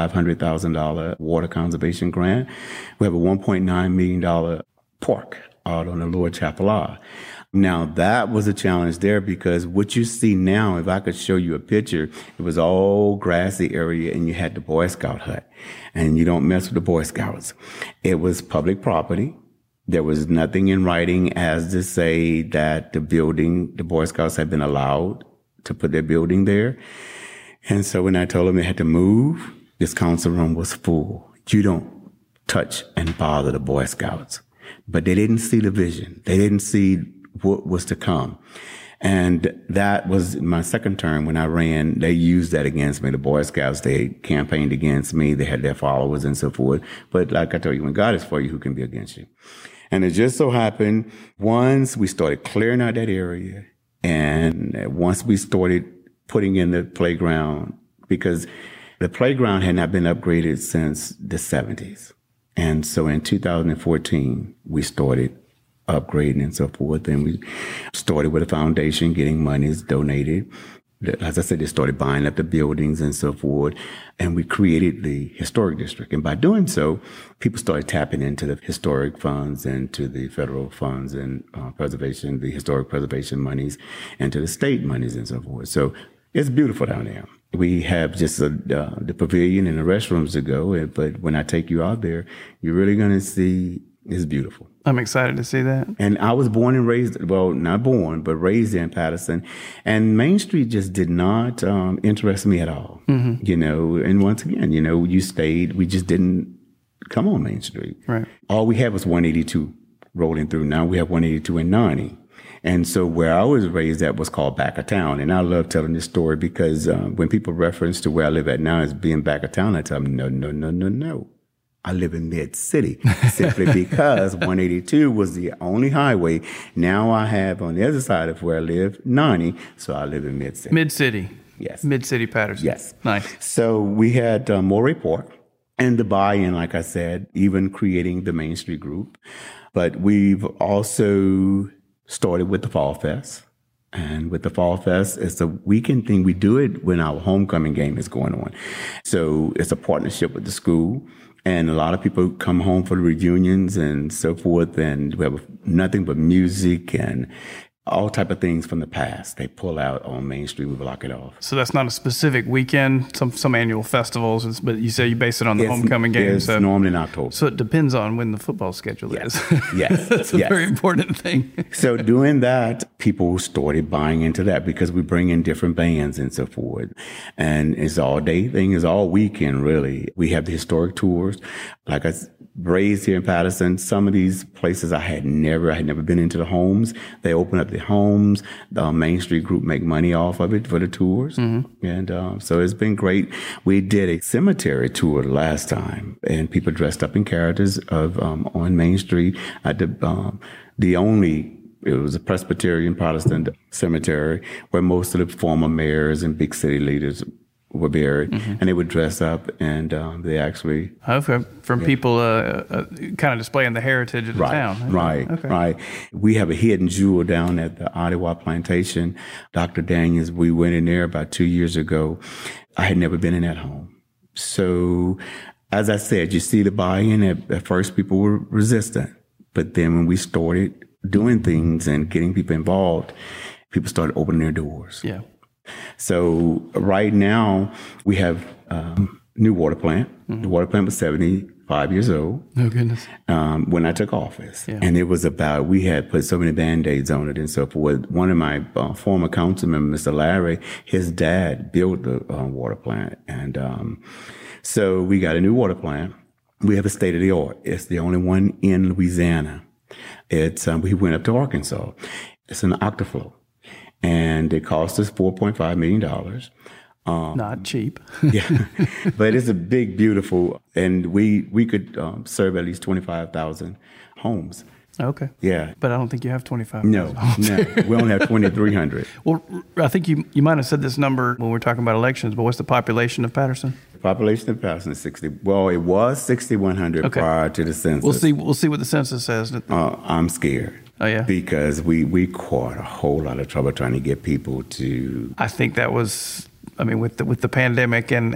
$500,000 water conservation grant. We have a $1.9 million park out on the Lower Chapala. Now, that was a challenge there because what you see now, if I could show you a picture, it was all grassy area and you had the Boy Scout hut. And you don't mess with the Boy Scouts. It was public property. There was nothing in writing as to say that the Boy Scouts had been allowed to put their building there. And so when I told them they had to move, this council room was full. You don't touch and bother the Boy Scouts. But they didn't see the vision. They didn't see what was to come. And that was my second term when I ran. They used that against me. The Boy Scouts, they campaigned against me. They had their followers and so forth. But like I told you, when God is for you, who can be against you? And it just so happened, once we started clearing out that area, and once we started putting in the playground, because the playground had not been upgraded since the 70s. And so in 2014, we started upgrading and so forth. And we started with a foundation, getting monies donated. As I said, they started buying up the buildings and so forth. And we created the historic district. And by doing so, people started tapping into the historic funds and to the federal funds and preservation, the historic preservation monies, and to the state monies and so forth. So it's beautiful down there. We have just the pavilion and the restrooms to go. But when I take you out there, you're really going to see it's beautiful. I'm excited to see that. And I was born and raised, well, not born, but raised in Patterson. And Main Street just did not interest me at all. Mm-hmm. You know, and once again, you know, you stayed, we just didn't come on Main Street. Right. All we had was 182 rolling through. Now we have 182 and 90. And so where I was raised at was called back of town. And I love telling this story because when people reference to where I live at now as being back of town, I tell them, no. I live in Mid-City simply because 182 was the only highway. Now I have on the other side of where I live, 90, so I live in Mid-City. Mid-City. Yes. Mid-City Patterson. Yes. Nice. So we had Moray Park and the buy-in, like I said, even creating the Main Street group. But we've also started with the Fall Fest. And with the Fall Fest, it's a weekend thing. We do it when our homecoming game is going on. So it's a partnership with the school. And a lot of people come home for the reunions and so forth. And we have nothing but music and all type of things from the past. They pull out on Main Street. We block it off. So that's not a specific weekend, some annual festivals, but you say you base it on the homecoming game. It's normally in October. So it depends on when the football schedule is. Yes. That's a very important thing. So doing that, people started buying into that because we bring in different bands and so forth. And it's all day thing, it's all weekend really. We have the historic tours. Like I raised here in Patterson, some of these places I had never been into the homes. They open up the homes. The Main Street group make money off of it for the tours. Mm-hmm. And so it's been great. We did a cemetery tour last time, and people dressed up in characters of on Main Street at it was a Presbyterian Protestant cemetery where most of the former mayors and big city leaders were buried, mm-hmm. and they would dress up, and they actually... people kind of displaying the heritage of the town. Right. We have a hidden jewel down at the Ottawa Plantation. Dr. Daniels, we went in there about 2 years ago. I had never been in that home. So, as I said, you see the buy-in. At first, people were resistant. But then when we started doing things and getting people involved, people started opening their doors. Yeah. So right now we have a new water plant. Mm-hmm. The water plant was 75 years old. Oh, goodness. When I took office. Yeah. And it was we had put so many Band-Aids on it and so forth. One of my former council members, Mr. Larry, his dad built the water plant. And so we got a new water plant. We have a state-of-the-art. It's the only one in Louisiana. We went up to Arkansas. It's an octaflow. And it cost us $4.5 million. Not cheap. Yeah, but it's a big, beautiful, and we could serve at least 25,000 homes. Okay. Yeah. But I don't think you have 25. No, we only have 2,300. Well, I think you might have said this number when we're talking about elections, but what's the population of Patterson? The population of Patterson is 60. Well, it was 6,100 prior to the census. We'll see what the census says. I'm scared. Oh, yeah? Because we caught a whole lot of trouble trying to get people to... I think that was... with the pandemic and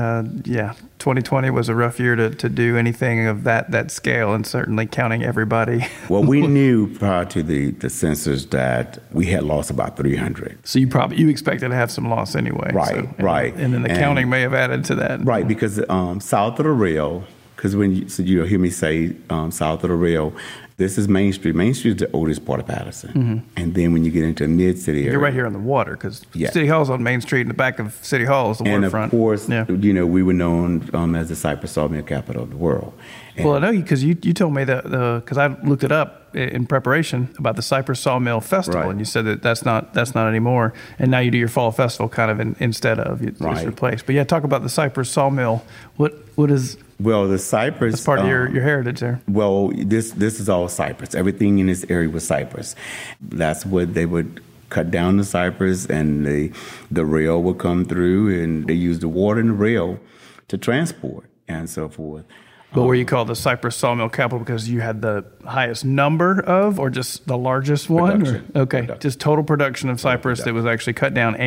2020 was a rough year to do anything of that scale, and certainly counting everybody. Well, we knew prior to the census that we had lost about 300. So you expected to have some loss anyway. Right, right. And then the counting may have added to that. Right, because south of the rail, because when you'll hear me say south of the rail, this is Main Street. Main Street is the oldest part of Patterson. Mm-hmm. And then when you get into Mid-City area... You're right here on the water, because City Hall's on Main Street, and the back of City Hall is the waterfront. And of course, we were known as the Cypress Sawmill capital of the world. And well, I know you, because you told me that, because I looked it up in preparation about the Cypress Sawmill Festival, right. And you said that that's not anymore, and now you do your Fall Festival kind of instead of, it's replaced. But talk about the Cypress Sawmill. What is... Well, the cypress... That's part of your heritage there. Well, this is all cypress. Everything in this area was cypress. That's what they would cut down the cypress, and the rail would come through, and they used the water and the rail to transport and so forth. But were you called the Cypress Sawmill capital because you had the highest number of, or just the largest one? Production. Just total production of cypress that was actually cut down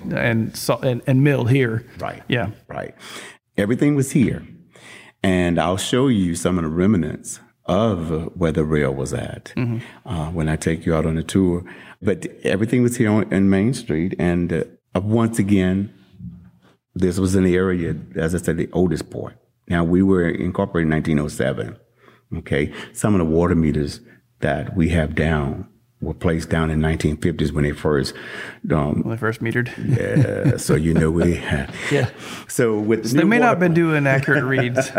and milled here. Right. Yeah. Right. Everything was here. And I'll show you some of the remnants of where the rail was at when I take you out on a tour. But everything was here in Main Street. And once again, this was an area, as I said, the oldest port. Now, we were incorporated in 1907. Okay. Some of the water meters that we have down were placed down in 1950s when they first metered. Yeah. So, we had. Yeah. So with the they may not have been doing accurate reads.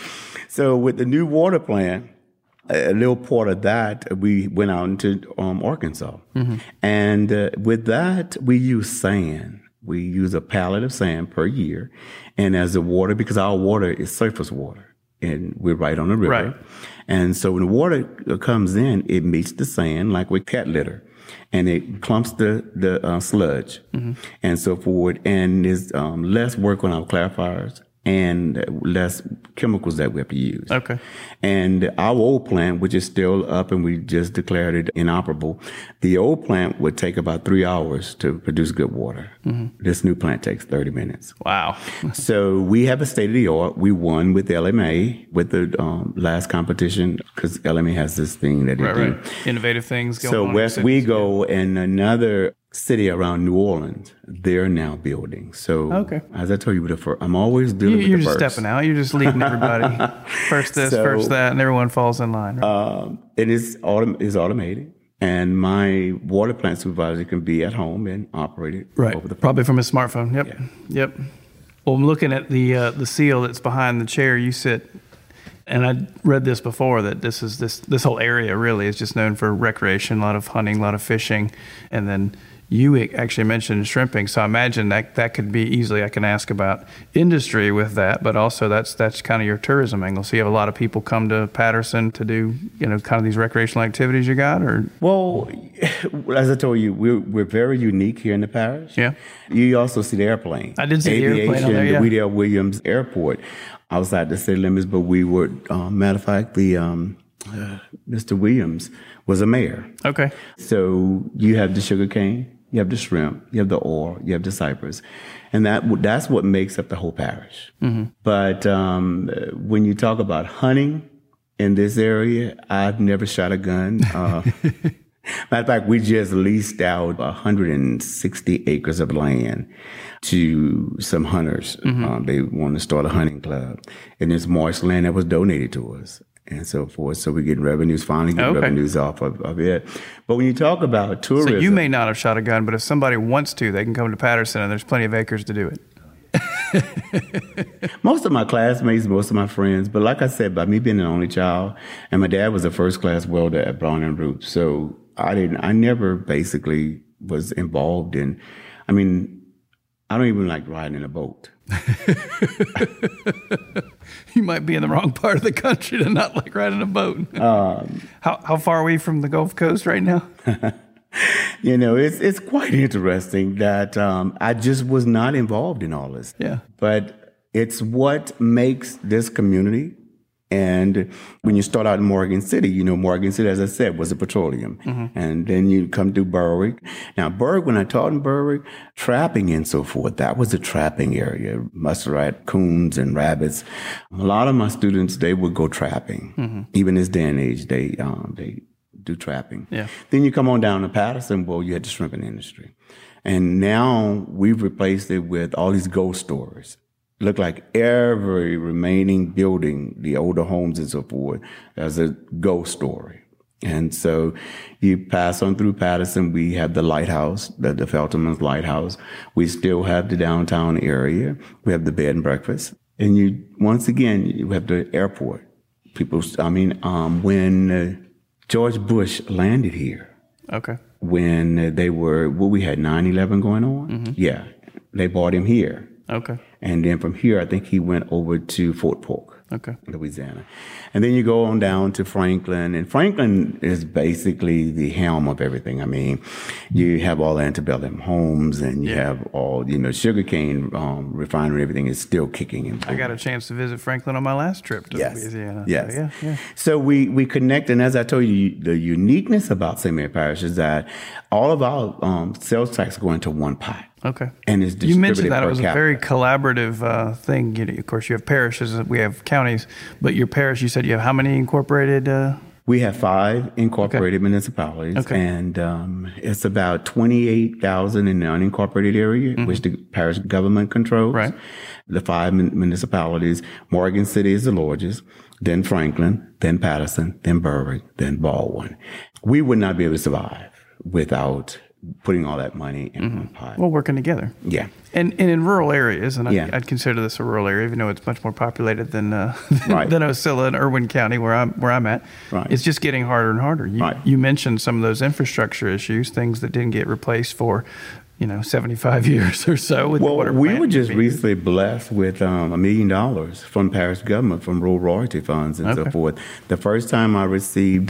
So with the new water plant, a little part of that, we went out into Arkansas. And with that, we use sand. We use a pallet of sand per year. And as the water, because our water is surface water, and we're right on the river. Right. And so when the water comes in, it meets the sand like with cat litter. And it clumps the sludge and so forth. And there's less work on our clarifiers and less chemicals that we have to use. Okay. And our old plant, which is still up and we just declared it inoperable, the old plant would take about 3 hours to produce good water. This new plant takes 30 minutes. Wow. So we have a state-of-the-art. We won with LMA with the last competition because LMA has this thing that they do. Right. Innovative things going on. So West Wego and another city around New Orleans, they're now building. So as I told you before, I'm always dealing with You're the just first. stepping out. You're just leading everybody. First this, first that, and everyone falls in line. Right? It is automated. And my water plant supervisor can be at home and operate it over the phone. Probably from his smartphone. Yep. Well, I'm looking at the seal that's behind the chair you sit. And I read this before that this whole area really is just known for recreation, a lot of hunting, a lot of fishing, and then you actually mentioned shrimping. So I imagine that could be easily, I can ask about industry with that, but also that's kind of your tourism angle. So you have a lot of people come to Patterson to do, kind of these recreational activities you got, or? Well, as I told you, we're very unique here in the parish. Yeah. You also see the airplane. I did see the airplane on there, yeah. The Weedale Williams Airport outside the city limits, but we were, matter of fact, Mr. Williams was a mayor. Okay. So you have the sugar cane, you have the shrimp, you have the oil, you have the cypress. And that's what makes up the whole parish. But when you talk about hunting in this area, I've never shot a gun. Matter of fact, we just leased out 160 acres of land to some hunters. They want to start a hunting club. And it's marsh land that was donated to us and so forth. So we're getting revenues, finally getting revenues off of it. But when you talk about tourism... So you may not have shot a gun, but if somebody wants to, they can come to Patterson and there's plenty of acres to do it. Most of my classmates, most of my friends, but like I said, by me being an only child, and my dad was a first-class welder at Brown and Root, so I never basically was involved in, I don't even like riding in a boat. You might be in the wrong part of the country to not like riding a boat. How far are we from the Gulf Coast right now? It's quite interesting that I just was not involved in all this. Yeah. But it's what makes this community. And when you start out in Morgan City, Morgan City, as I said, was a petroleum. And then you come to Berwick. Now, Berwick, when I taught in Berwick, trapping and so forth, that was a trapping area. Muskrat, coons, and rabbits. A lot of my students, they would go trapping. Even this day and age, they do trapping. Yeah. Then you come on down to Patterson, well, you had the shrimping industry. And now we've replaced it with all these ghost stories. Look like every remaining building, the older homes and so forth, has a ghost story. And so you pass on through Patterson, we have the lighthouse, the Feltonman's Lighthouse. We still have the downtown area. We have the bed and breakfast. And once again, you have the airport. When George Bush landed here. Okay. When we had 9/11 going on. Yeah. They brought him here. Okay. And then from here, I think he went over to Fort Polk. Louisiana. And then you go on down to Franklin, and Franklin is basically the helm of everything. I mean, you have all the antebellum homes, and you have all, sugarcane refinery, everything is still kicking. I got a chance to visit Franklin on my last trip to Louisiana. Yes. So, yeah. So we connect, and as I told you, the uniqueness about St. Mary Parish is that all of our sales tax go into one pot. Okay. And it's distributed. You mentioned that it was capita. a very collaborative thing. Of course, you have parishes, we have counties, but your parish, you said you have how many incorporated? We have 5 incorporated municipalities, and it's about 28,000 in the unincorporated area, which the parish government controls. Right. The 5 municipalities, Morgan City is the largest, then Franklin, then Patterson, then Berwick, then Baldwin. We would not be able to survive without putting all that money in one pot. Well, working together. Yeah. And in rural areas, and I'd consider this a rural area, even though it's much more populated than Osceola and Irwin County, where I'm at. Right. It's just getting harder and harder. You mentioned some of those infrastructure issues, things that didn't get replaced for 75 years or so. With well, we were just recently blessed with $1 million from parish government, from rural royalty funds and so forth. The first time I received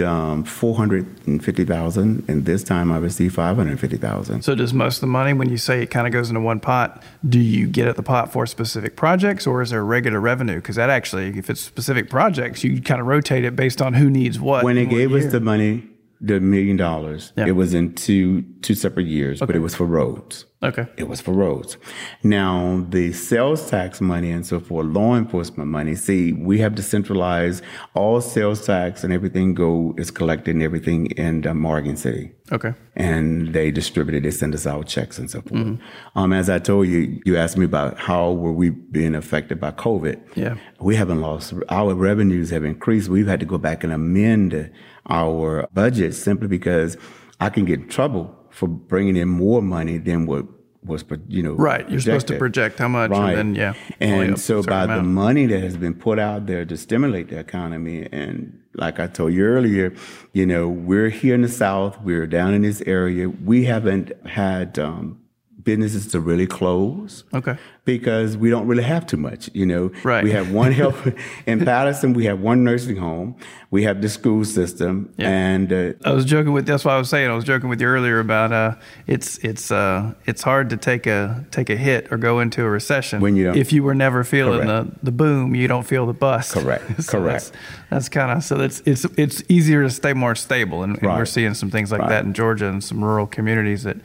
$450,000, and this time I received $550,000. So does most of the money, when you say it kind of goes into one pot, do you get at the pot for specific projects, or is there regular revenue? Because that actually, if it's specific projects, you kind of rotate it based on who needs what. When they gave us the money, the $1 million, it was in two separate years, but it was for roads. Okay. It was for roads. Now, the sales tax money and so forth, law enforcement money, see, we have decentralized all sales tax and everything is collected and everything in Morgan City. Okay. And they distribute it, they send us out checks and so forth. As I told you, you asked me about how were we being affected by COVID. Yeah. We haven't lost, our revenues have increased. We've had to go back and amend our budget simply because I can get in trouble for bringing in more money than what was, right. You're projected. Supposed to project how much, right. And then and so by the money that has been put out there to stimulate the economy, and like I told you earlier, we're here in the South, we're down in this area, we haven't had businesses to really close. Okay. Because we don't really have too much, Right. We have one health in Patterson. We have one nursing home. We have the school system, and I was joking with. That's what I was saying. I was joking with you earlier about it's hard to take a hit or go into a recession when you don't, if you were never feeling the boom. You don't feel the bust. Correct. So correct. That's kind of so. It's easier to stay more stable, and we're seeing some things like that in Georgia and some rural communities that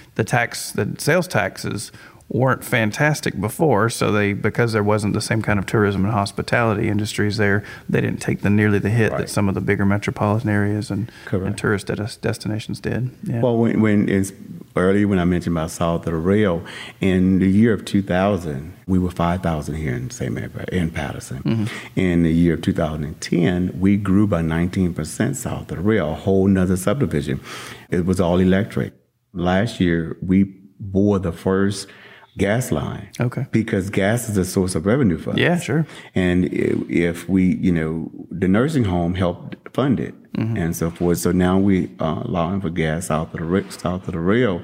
the sales taxes weren't fantastic before, so because there wasn't the same kind of tourism and hospitality industries there, they didn't take nearly the hit that some of the bigger metropolitan areas and tourist destinations did. Yeah. Well, earlier when I mentioned about South of the Rail, in the year of 2000, we were 5,000 here in St. Mary in Patterson. In the year of 2010, we grew by 19% south of the rail, a whole nother subdivision. It was all electric. Last year, we bore the first gas line. Okay. Because gas is a source of revenue for us. Yeah, sure. And if we, the nursing home helped fund it and so forth. So now we are allowing for gas south of the rail.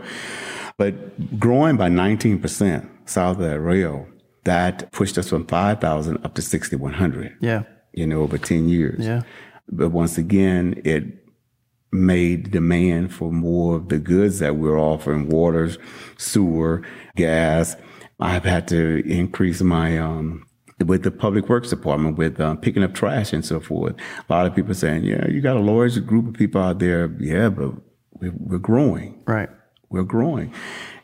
But growing by 19% south of that rail, that pushed us from 5,000 up to 6,100. Yeah. Over 10 years. Yeah. But once again, it made demand for more of the goods that we're offering: water, sewer, gas. I've had to increase my with the public works department, with picking up trash and so forth. A lot of people saying, "Yeah, you got a large group of people out there." Yeah, but we're growing. Right, we're growing.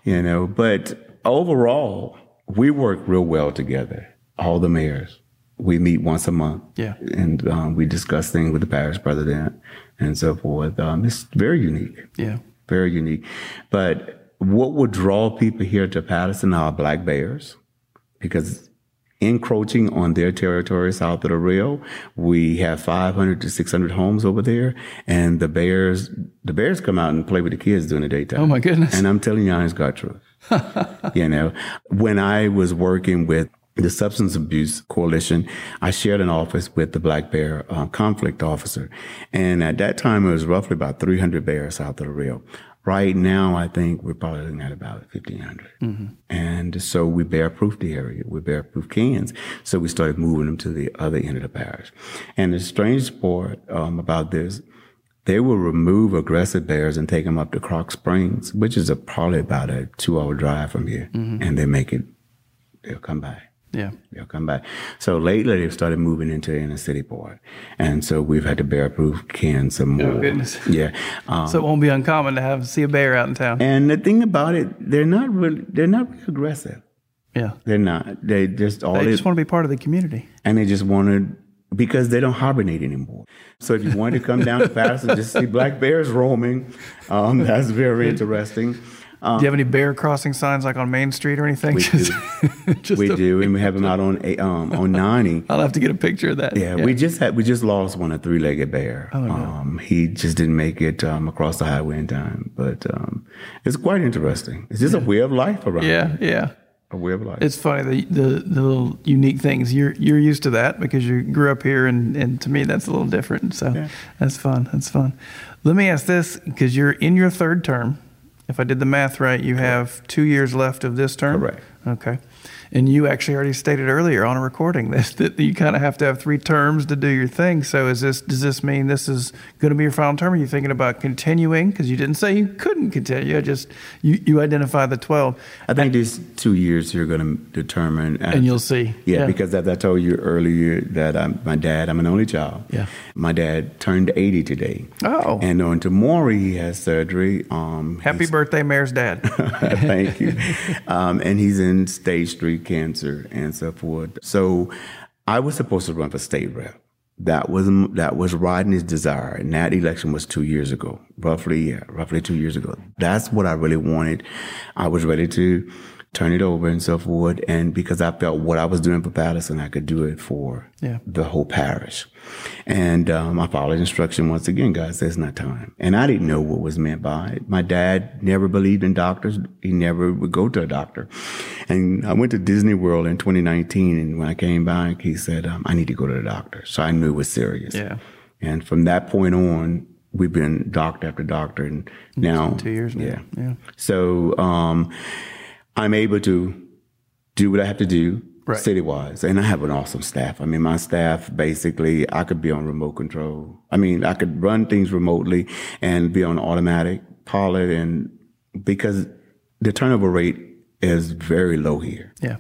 But overall, we work real well together. All the mayors. We meet once a month. Yeah, and we discuss things with the parish president and so forth. It's very unique. Yeah, very unique. But what would draw people here to Patterson are Black Bears, because encroaching on their territory south of the rail, we have 500 to 600 homes over there, and the bears come out and play with the kids during the daytime. Oh my goodness! And I'm telling you, honest God truth. When I was working with the Substance Abuse Coalition, I shared an office with the Black Bear conflict officer. And at that time, it was roughly about 300 bears south of the rail. Right now, I think we're probably looking at about 1,500. Mm-hmm. And so we bear-proof the area. We bear-proof cans. So we started moving them to the other end of the parish. And the strange part about this, they will remove aggressive bears and take them up to Croc Springs, which is probably about a 2-hour drive from here. Mm-hmm. And they'll come back. Yeah. They'll come back. So lately they've started moving into the inner city part. And so we've had to bear-proof cans some more. Oh, goodness. Yeah. So it won't be uncommon to see a bear out in town. And the thing about it, they're not really aggressive. Yeah. They're not. They just want to be part of the community. And they just want to, because they don't hibernate anymore. So if you want to come down to Patterson and just see black bears roaming, that's very interesting. Do you have any bear crossing signs like on Main Street or anything? We do, and we have them out on 90. I'll have to get a picture of that. Yeah. We just lost one, a 3-legged bear. Oh, no. He just didn't make it across the highway in time, but it's quite interesting. It's just a way of life around. Yeah. A way of life. It's funny the little unique things. You're used to that because you grew up here, and to me that's a little different. So That's fun. Let me ask this, because you're in your third term. If I did the math right, you have 2 years left of this term? Correct. Okay. And you actually already stated earlier on a recording that you kind of have to have 3 terms to do your thing. So does this mean this is going to be your final term? Are you thinking about continuing? Because you didn't say you couldn't continue. You identified the 12. I think these 2 years you're going to determine. And you'll see. Yeah, because as I told you earlier that I'm an only child. Yeah. My dad turned 80 today. Oh. And on tomorrow he has surgery. Happy birthday, Mayor's dad. Thank you. And he's in stage 3 cancer and so forth. So I was supposed to run for state rep. That was Rodney's desire. And that election was 2 years ago, roughly 2 years ago. That's what I really wanted. I was ready to turn it over and so forth. And because I felt what I was doing for Patterson, I could do it for the whole parish. And I followed instruction once again. God says it's not time. And I didn't know what was meant by it. My dad never believed in doctors. He never would go to a doctor. And I went to Disney World in 2019. And when I came back, he said, I need to go to the doctor. So I knew it was serious. Yeah. And from that point on, we've been doctor after doctor. And now 2 years now. Yeah. So, I'm able to do what I have to do city-wise. And I have an awesome staff. I mean, my staff, basically, I could be on remote control. I mean, I could run things remotely and be on automatic pilot. And because the turnover rate is very low here. Yeah.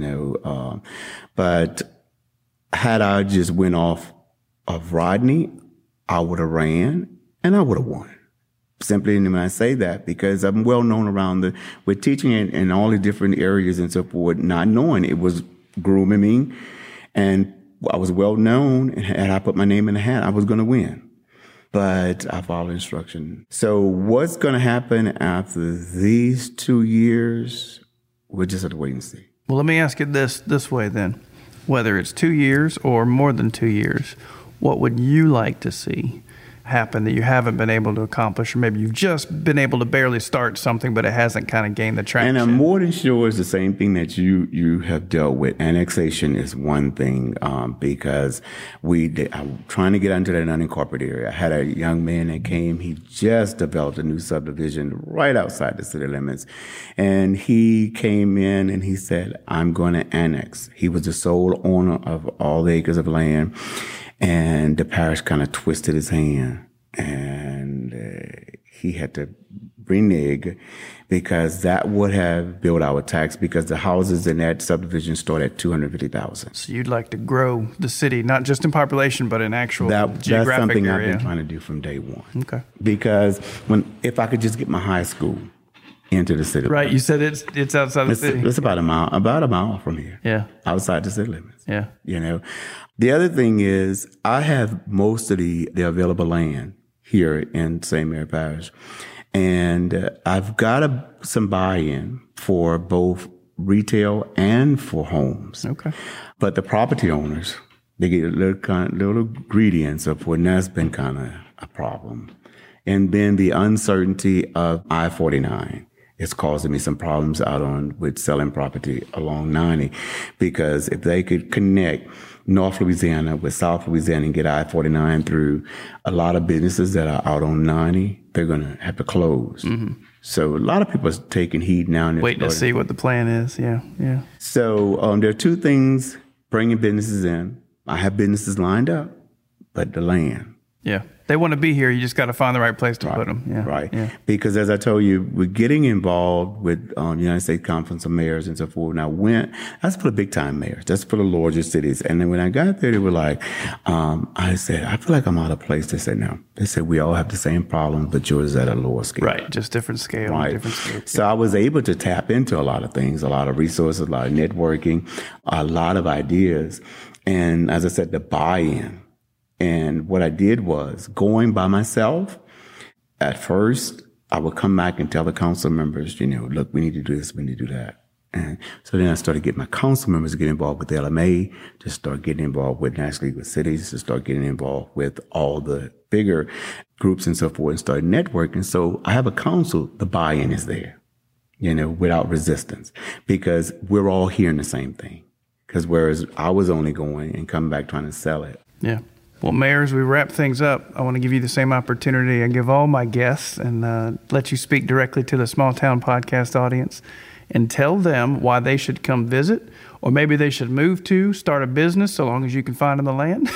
But had I just went off of Rodney, I would have ran and I would have won. Simply, and when I say that, because I'm well known around with teaching in all the different areas and so forth, not knowing it was grooming me. And I was well known, and had I put my name in the hat, I was going to win. But I followed instruction. So what's going to happen after these 2 years, we'll just have to wait and see. Well, let me ask it this way then. Whether it's 2 years or more than 2 years, what would you like to see happen that you haven't been able to accomplish, or maybe you've just been able to barely start something, but it hasn't kind of gained the traction? And I'm more than sure it's the same thing that you have dealt with. Annexation is one thing, because I'm trying to get into that unincorporated area. I had a young man that came, he just developed a new subdivision right outside the city limits. And he came in and he said, I'm going to annex. He was the sole owner of all the acres of land. And the parish kind of twisted his hand, and he had to renege, because that would have built our tax, because the houses in that subdivision start at $250,000. So you'd like to grow the city, not just in population, but in actual geographic area. That's something I've been trying to do from day one. Okay. Because if I could just get my high school into the city. Right. You said it's outside the city. It's about a mile from here. Yeah. Outside the city limits. Yeah. The other thing is, I have most of the available land here in St. Mary Parish. And I've got some buy-in for both retail and for homes. Okay. But the property owners, they get a little greedy and so forth, and that's been kind of a problem. And then the uncertainty of I-49 It's causing me some problems with selling property along 90, because if they could connect North Louisiana with South Louisiana and get I-49 through, a lot of businesses that are out on 90, they're going to have to close. Mm-hmm. So a lot of people are taking heed now. Waiting to see what the plan is. Yeah. So there are two things bringing businesses in. I have businesses lined up, but the land. Yeah. They want to be here. You just got to find the right place to put them. Yeah. Right. Yeah. Because as I told you, we're getting involved with United States Conference of Mayors and so forth. Now, that's for the big time mayors. That's for the larger cities. And then when I got there, they were like, I said, I feel like I'm out of place. They said, no. They said, we all have the same problem, but yours is at a lower scale. Right. Just different scale. Right. Different scale. So I was able to tap into a lot of things, a lot of resources, a lot of networking, a lot of ideas. And as I said, the buy-in. And what I did was, going by myself, at first, I would come back and tell the council members, look, we need to do this, we need to do that. And so then I started getting my council members to get involved with the LMA, to start getting involved with National League of Cities, to start getting involved with all the bigger groups and so forth, and start networking. So I have a council, the buy-in is there, without resistance, because we're all hearing the same thing. Because whereas I was only going and coming back trying to sell it. Yeah. Well, Mayor, as we wrap things up, I want to give you the same opportunity I give all my guests and let you speak directly to the Small Town Podcast audience and tell them why they should come visit, or maybe they should move to, start a business, so long as you can find them the land,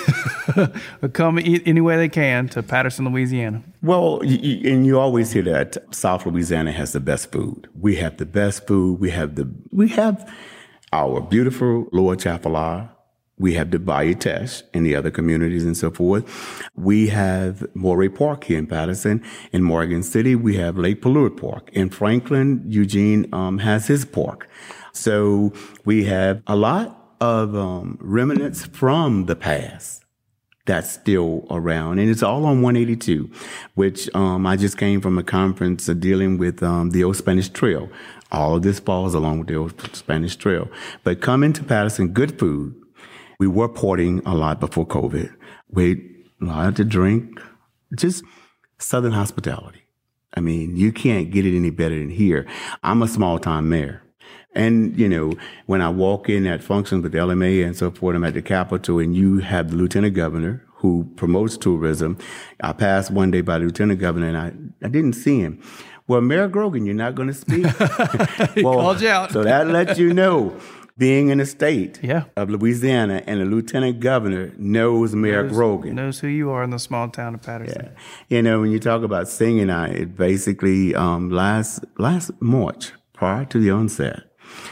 or come any way they can to Patterson, Louisiana. Well, and you always hear that South Louisiana has the best food. We have the best food. We have our beautiful Lower Chapala. We have the Bayou Teche in the other communities and so forth. We have Moray Park here in Patterson. In Morgan City, we have Lake Palourde Park. In Franklin, Eugene has his park. So we have a lot of remnants from the past that's still around. And it's all on 182, which I just came from a conference dealing with the Old Spanish Trail. All of this falls along with the Old Spanish Trail. But come into Patterson, good food. We were porting a lot before COVID. We a lot to drink, just Southern hospitality. I mean, you can't get it any better than here. I'm a small-time mayor. And, when I walk in at functions with the LMA and so forth, I'm at the Capitol, and you have the Lieutenant Governor who promotes tourism. I passed one day by the Lieutenant Governor, and I didn't see him. Well, Mayor Grogan, you're not going to speak? He called you out. So that lets you know. Being in the state of Louisiana, and the Lieutenant Governor knows Mayor Grogan. Knows who you are in the small town of Patterson. Yeah. When you talk about singing, it basically, last March, prior to the onset,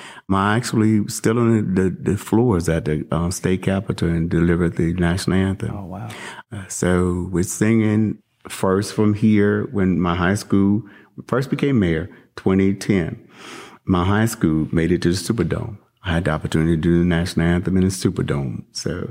I actually stood on the floors at the state capitol and delivered the national anthem. Oh, wow. So we're singing first from here when my high school first became mayor, 2010. My high school made it to the Superdome. I had the opportunity to do the national anthem in the Superdome. So,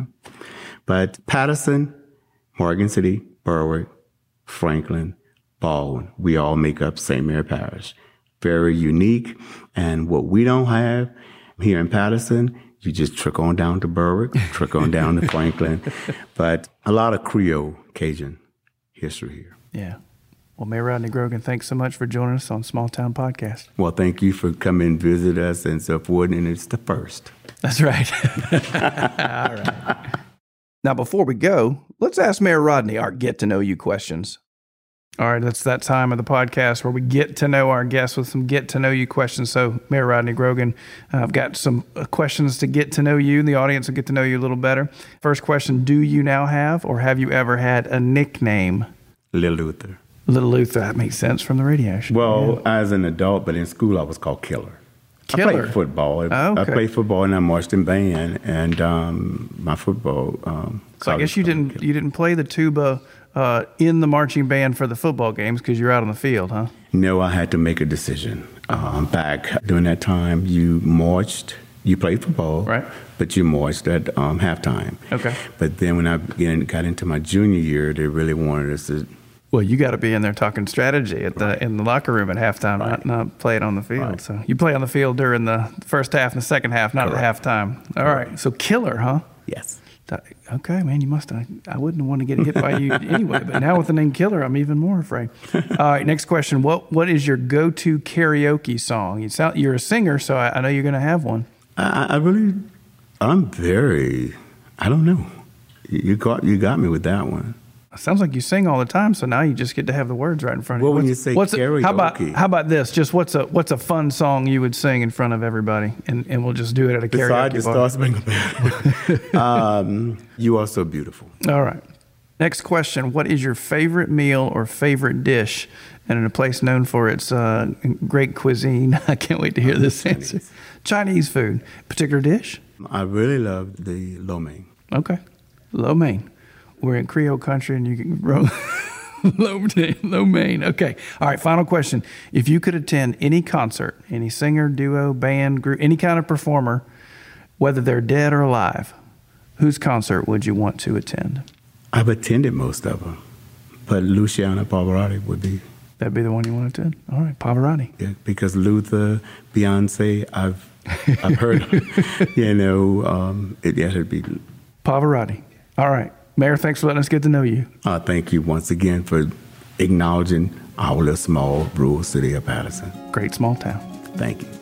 But Patterson, Morgan City, Berwick, Franklin, Baldwin, we all make up St. Mary Parish. Very unique. And what we don't have here in Patterson, you just trickle on down to Berwick, trickle on down to Franklin. But a lot of Creole Cajun history here. Yeah. Well, Mayor Rodney Grogan, thanks so much for joining us on Small Town Podcast. Well, thank you for coming and visit us and so forth, and it's the first. That's right. All right. Now, before we go, let's ask Mayor Rodney our get-to-know-you questions. All right, that's that time of the podcast where we get to know our guests with some get-to-know-you questions. So, Mayor Rodney Grogan, I've got some questions to get to know you. The audience will get to know you a little better. First question, do you now have or have you ever had a nickname? Little Luther. Little Luther, that makes sense from the radio show. Well, as an adult, but in school I was called Killer. Killer? I played football. Okay. I played football and I marched in band, and my football. So I guess you didn't play the tuba in the marching band for the football games because you're out on the field, huh? No, I had to make a decision. Back during that time, you marched. You played football, right? But you marched at halftime. Okay. But then when I got into my junior year, they really wanted us to. Well, you got to be in there talking strategy in the locker room at halftime, not play it on the field. Right. So you play on the field during the first half and the second half, not at halftime. All right. So Killer, huh? Yes. Okay, man, you must. I wouldn't want to get hit by you anyway. But now with the name Killer, I'm even more afraid. All right, next question. What is your go-to karaoke song? You're a singer, so I know you're going to have one. I don't know. You got me with that one. It sounds like you sing all the time, so now you just get to have the words right in front of you. Well, when you say karaoke. How about this? Just what's a fun song you would sing in front of everybody, and we'll just do it at a karaoke bar. Besides the Star Spangled Banner. You Are So Beautiful. All right. Next question. What is your favorite meal or favorite dish? And in a place known for its great cuisine. I can't wait to hear this answer. Chinese food. Particular dish? I really love the lo mein. Okay. Lo mein. We're in Creole country, and you can roll lo mein. Okay. All right. Final question. If you could attend any concert, any singer, duo, band, group, any kind of performer, whether they're dead or alive, whose concert would you want to attend? I've attended most of them, but Luciano Pavarotti would be. That'd be the one you want to attend? All right. Pavarotti. Yeah, because Luther, Beyonce, I've heard of. It'd be Pavarotti. All right. Mayor, thanks for letting us get to know you. Thank you once again for acknowledging our little small rural city of Patterson. Great small town. Thank you.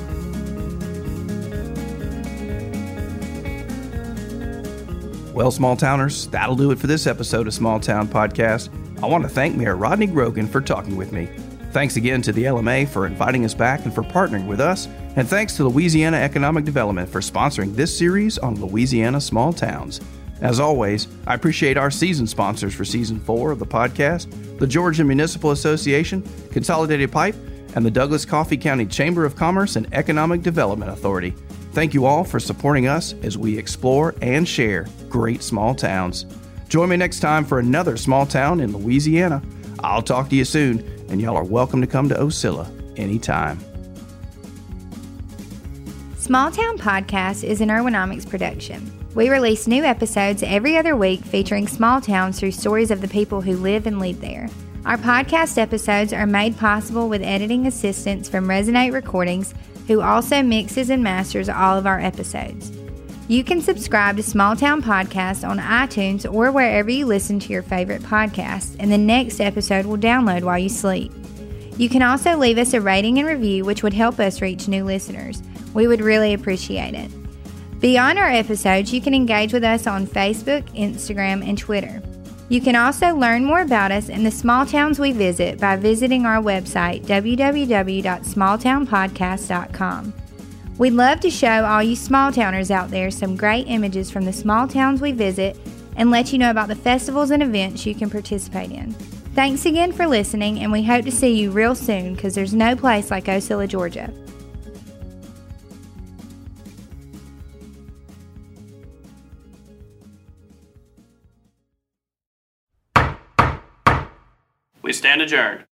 Well, small towners, that'll do it for this episode of Small Town Podcast. I want to thank Mayor Rodney Grogan for talking with me. Thanks again to the LMA for inviting us back and for partnering with us. And thanks to Louisiana Economic Development for sponsoring this series on Louisiana small towns. As always, I appreciate our season sponsors for Season 4 of the podcast, the Georgia Municipal Association, Consolidated Pipe, and the Douglas Coffee County Chamber of Commerce and Economic Development Authority. Thank you all for supporting us as we explore and share great small towns. Join me next time for another small town in Louisiana. I'll talk to you soon, and y'all are welcome to come to Ocilla anytime. Small Town Podcast is an Ergonomics production. We release new episodes every other week featuring small towns through stories of the people who live and lead there. Our podcast episodes are made possible with editing assistance from Resonate Recordings, who also mixes and masters all of our episodes. You can subscribe to Small Town Podcast on iTunes or wherever you listen to your favorite podcasts, and the next episode will download while you sleep. You can also leave us a rating and review, which would help us reach new listeners. We would really appreciate it. Beyond our episodes, you can engage with us on Facebook, Instagram, and Twitter. You can also learn more about us and the small towns we visit by visiting our website, www.smalltownpodcast.com. We'd love to show all you small towners out there some great images from the small towns we visit and let you know about the festivals and events you can participate in. Thanks again for listening, and we hope to see you real soon because there's no place like Ocilla, Georgia. We stand adjourned.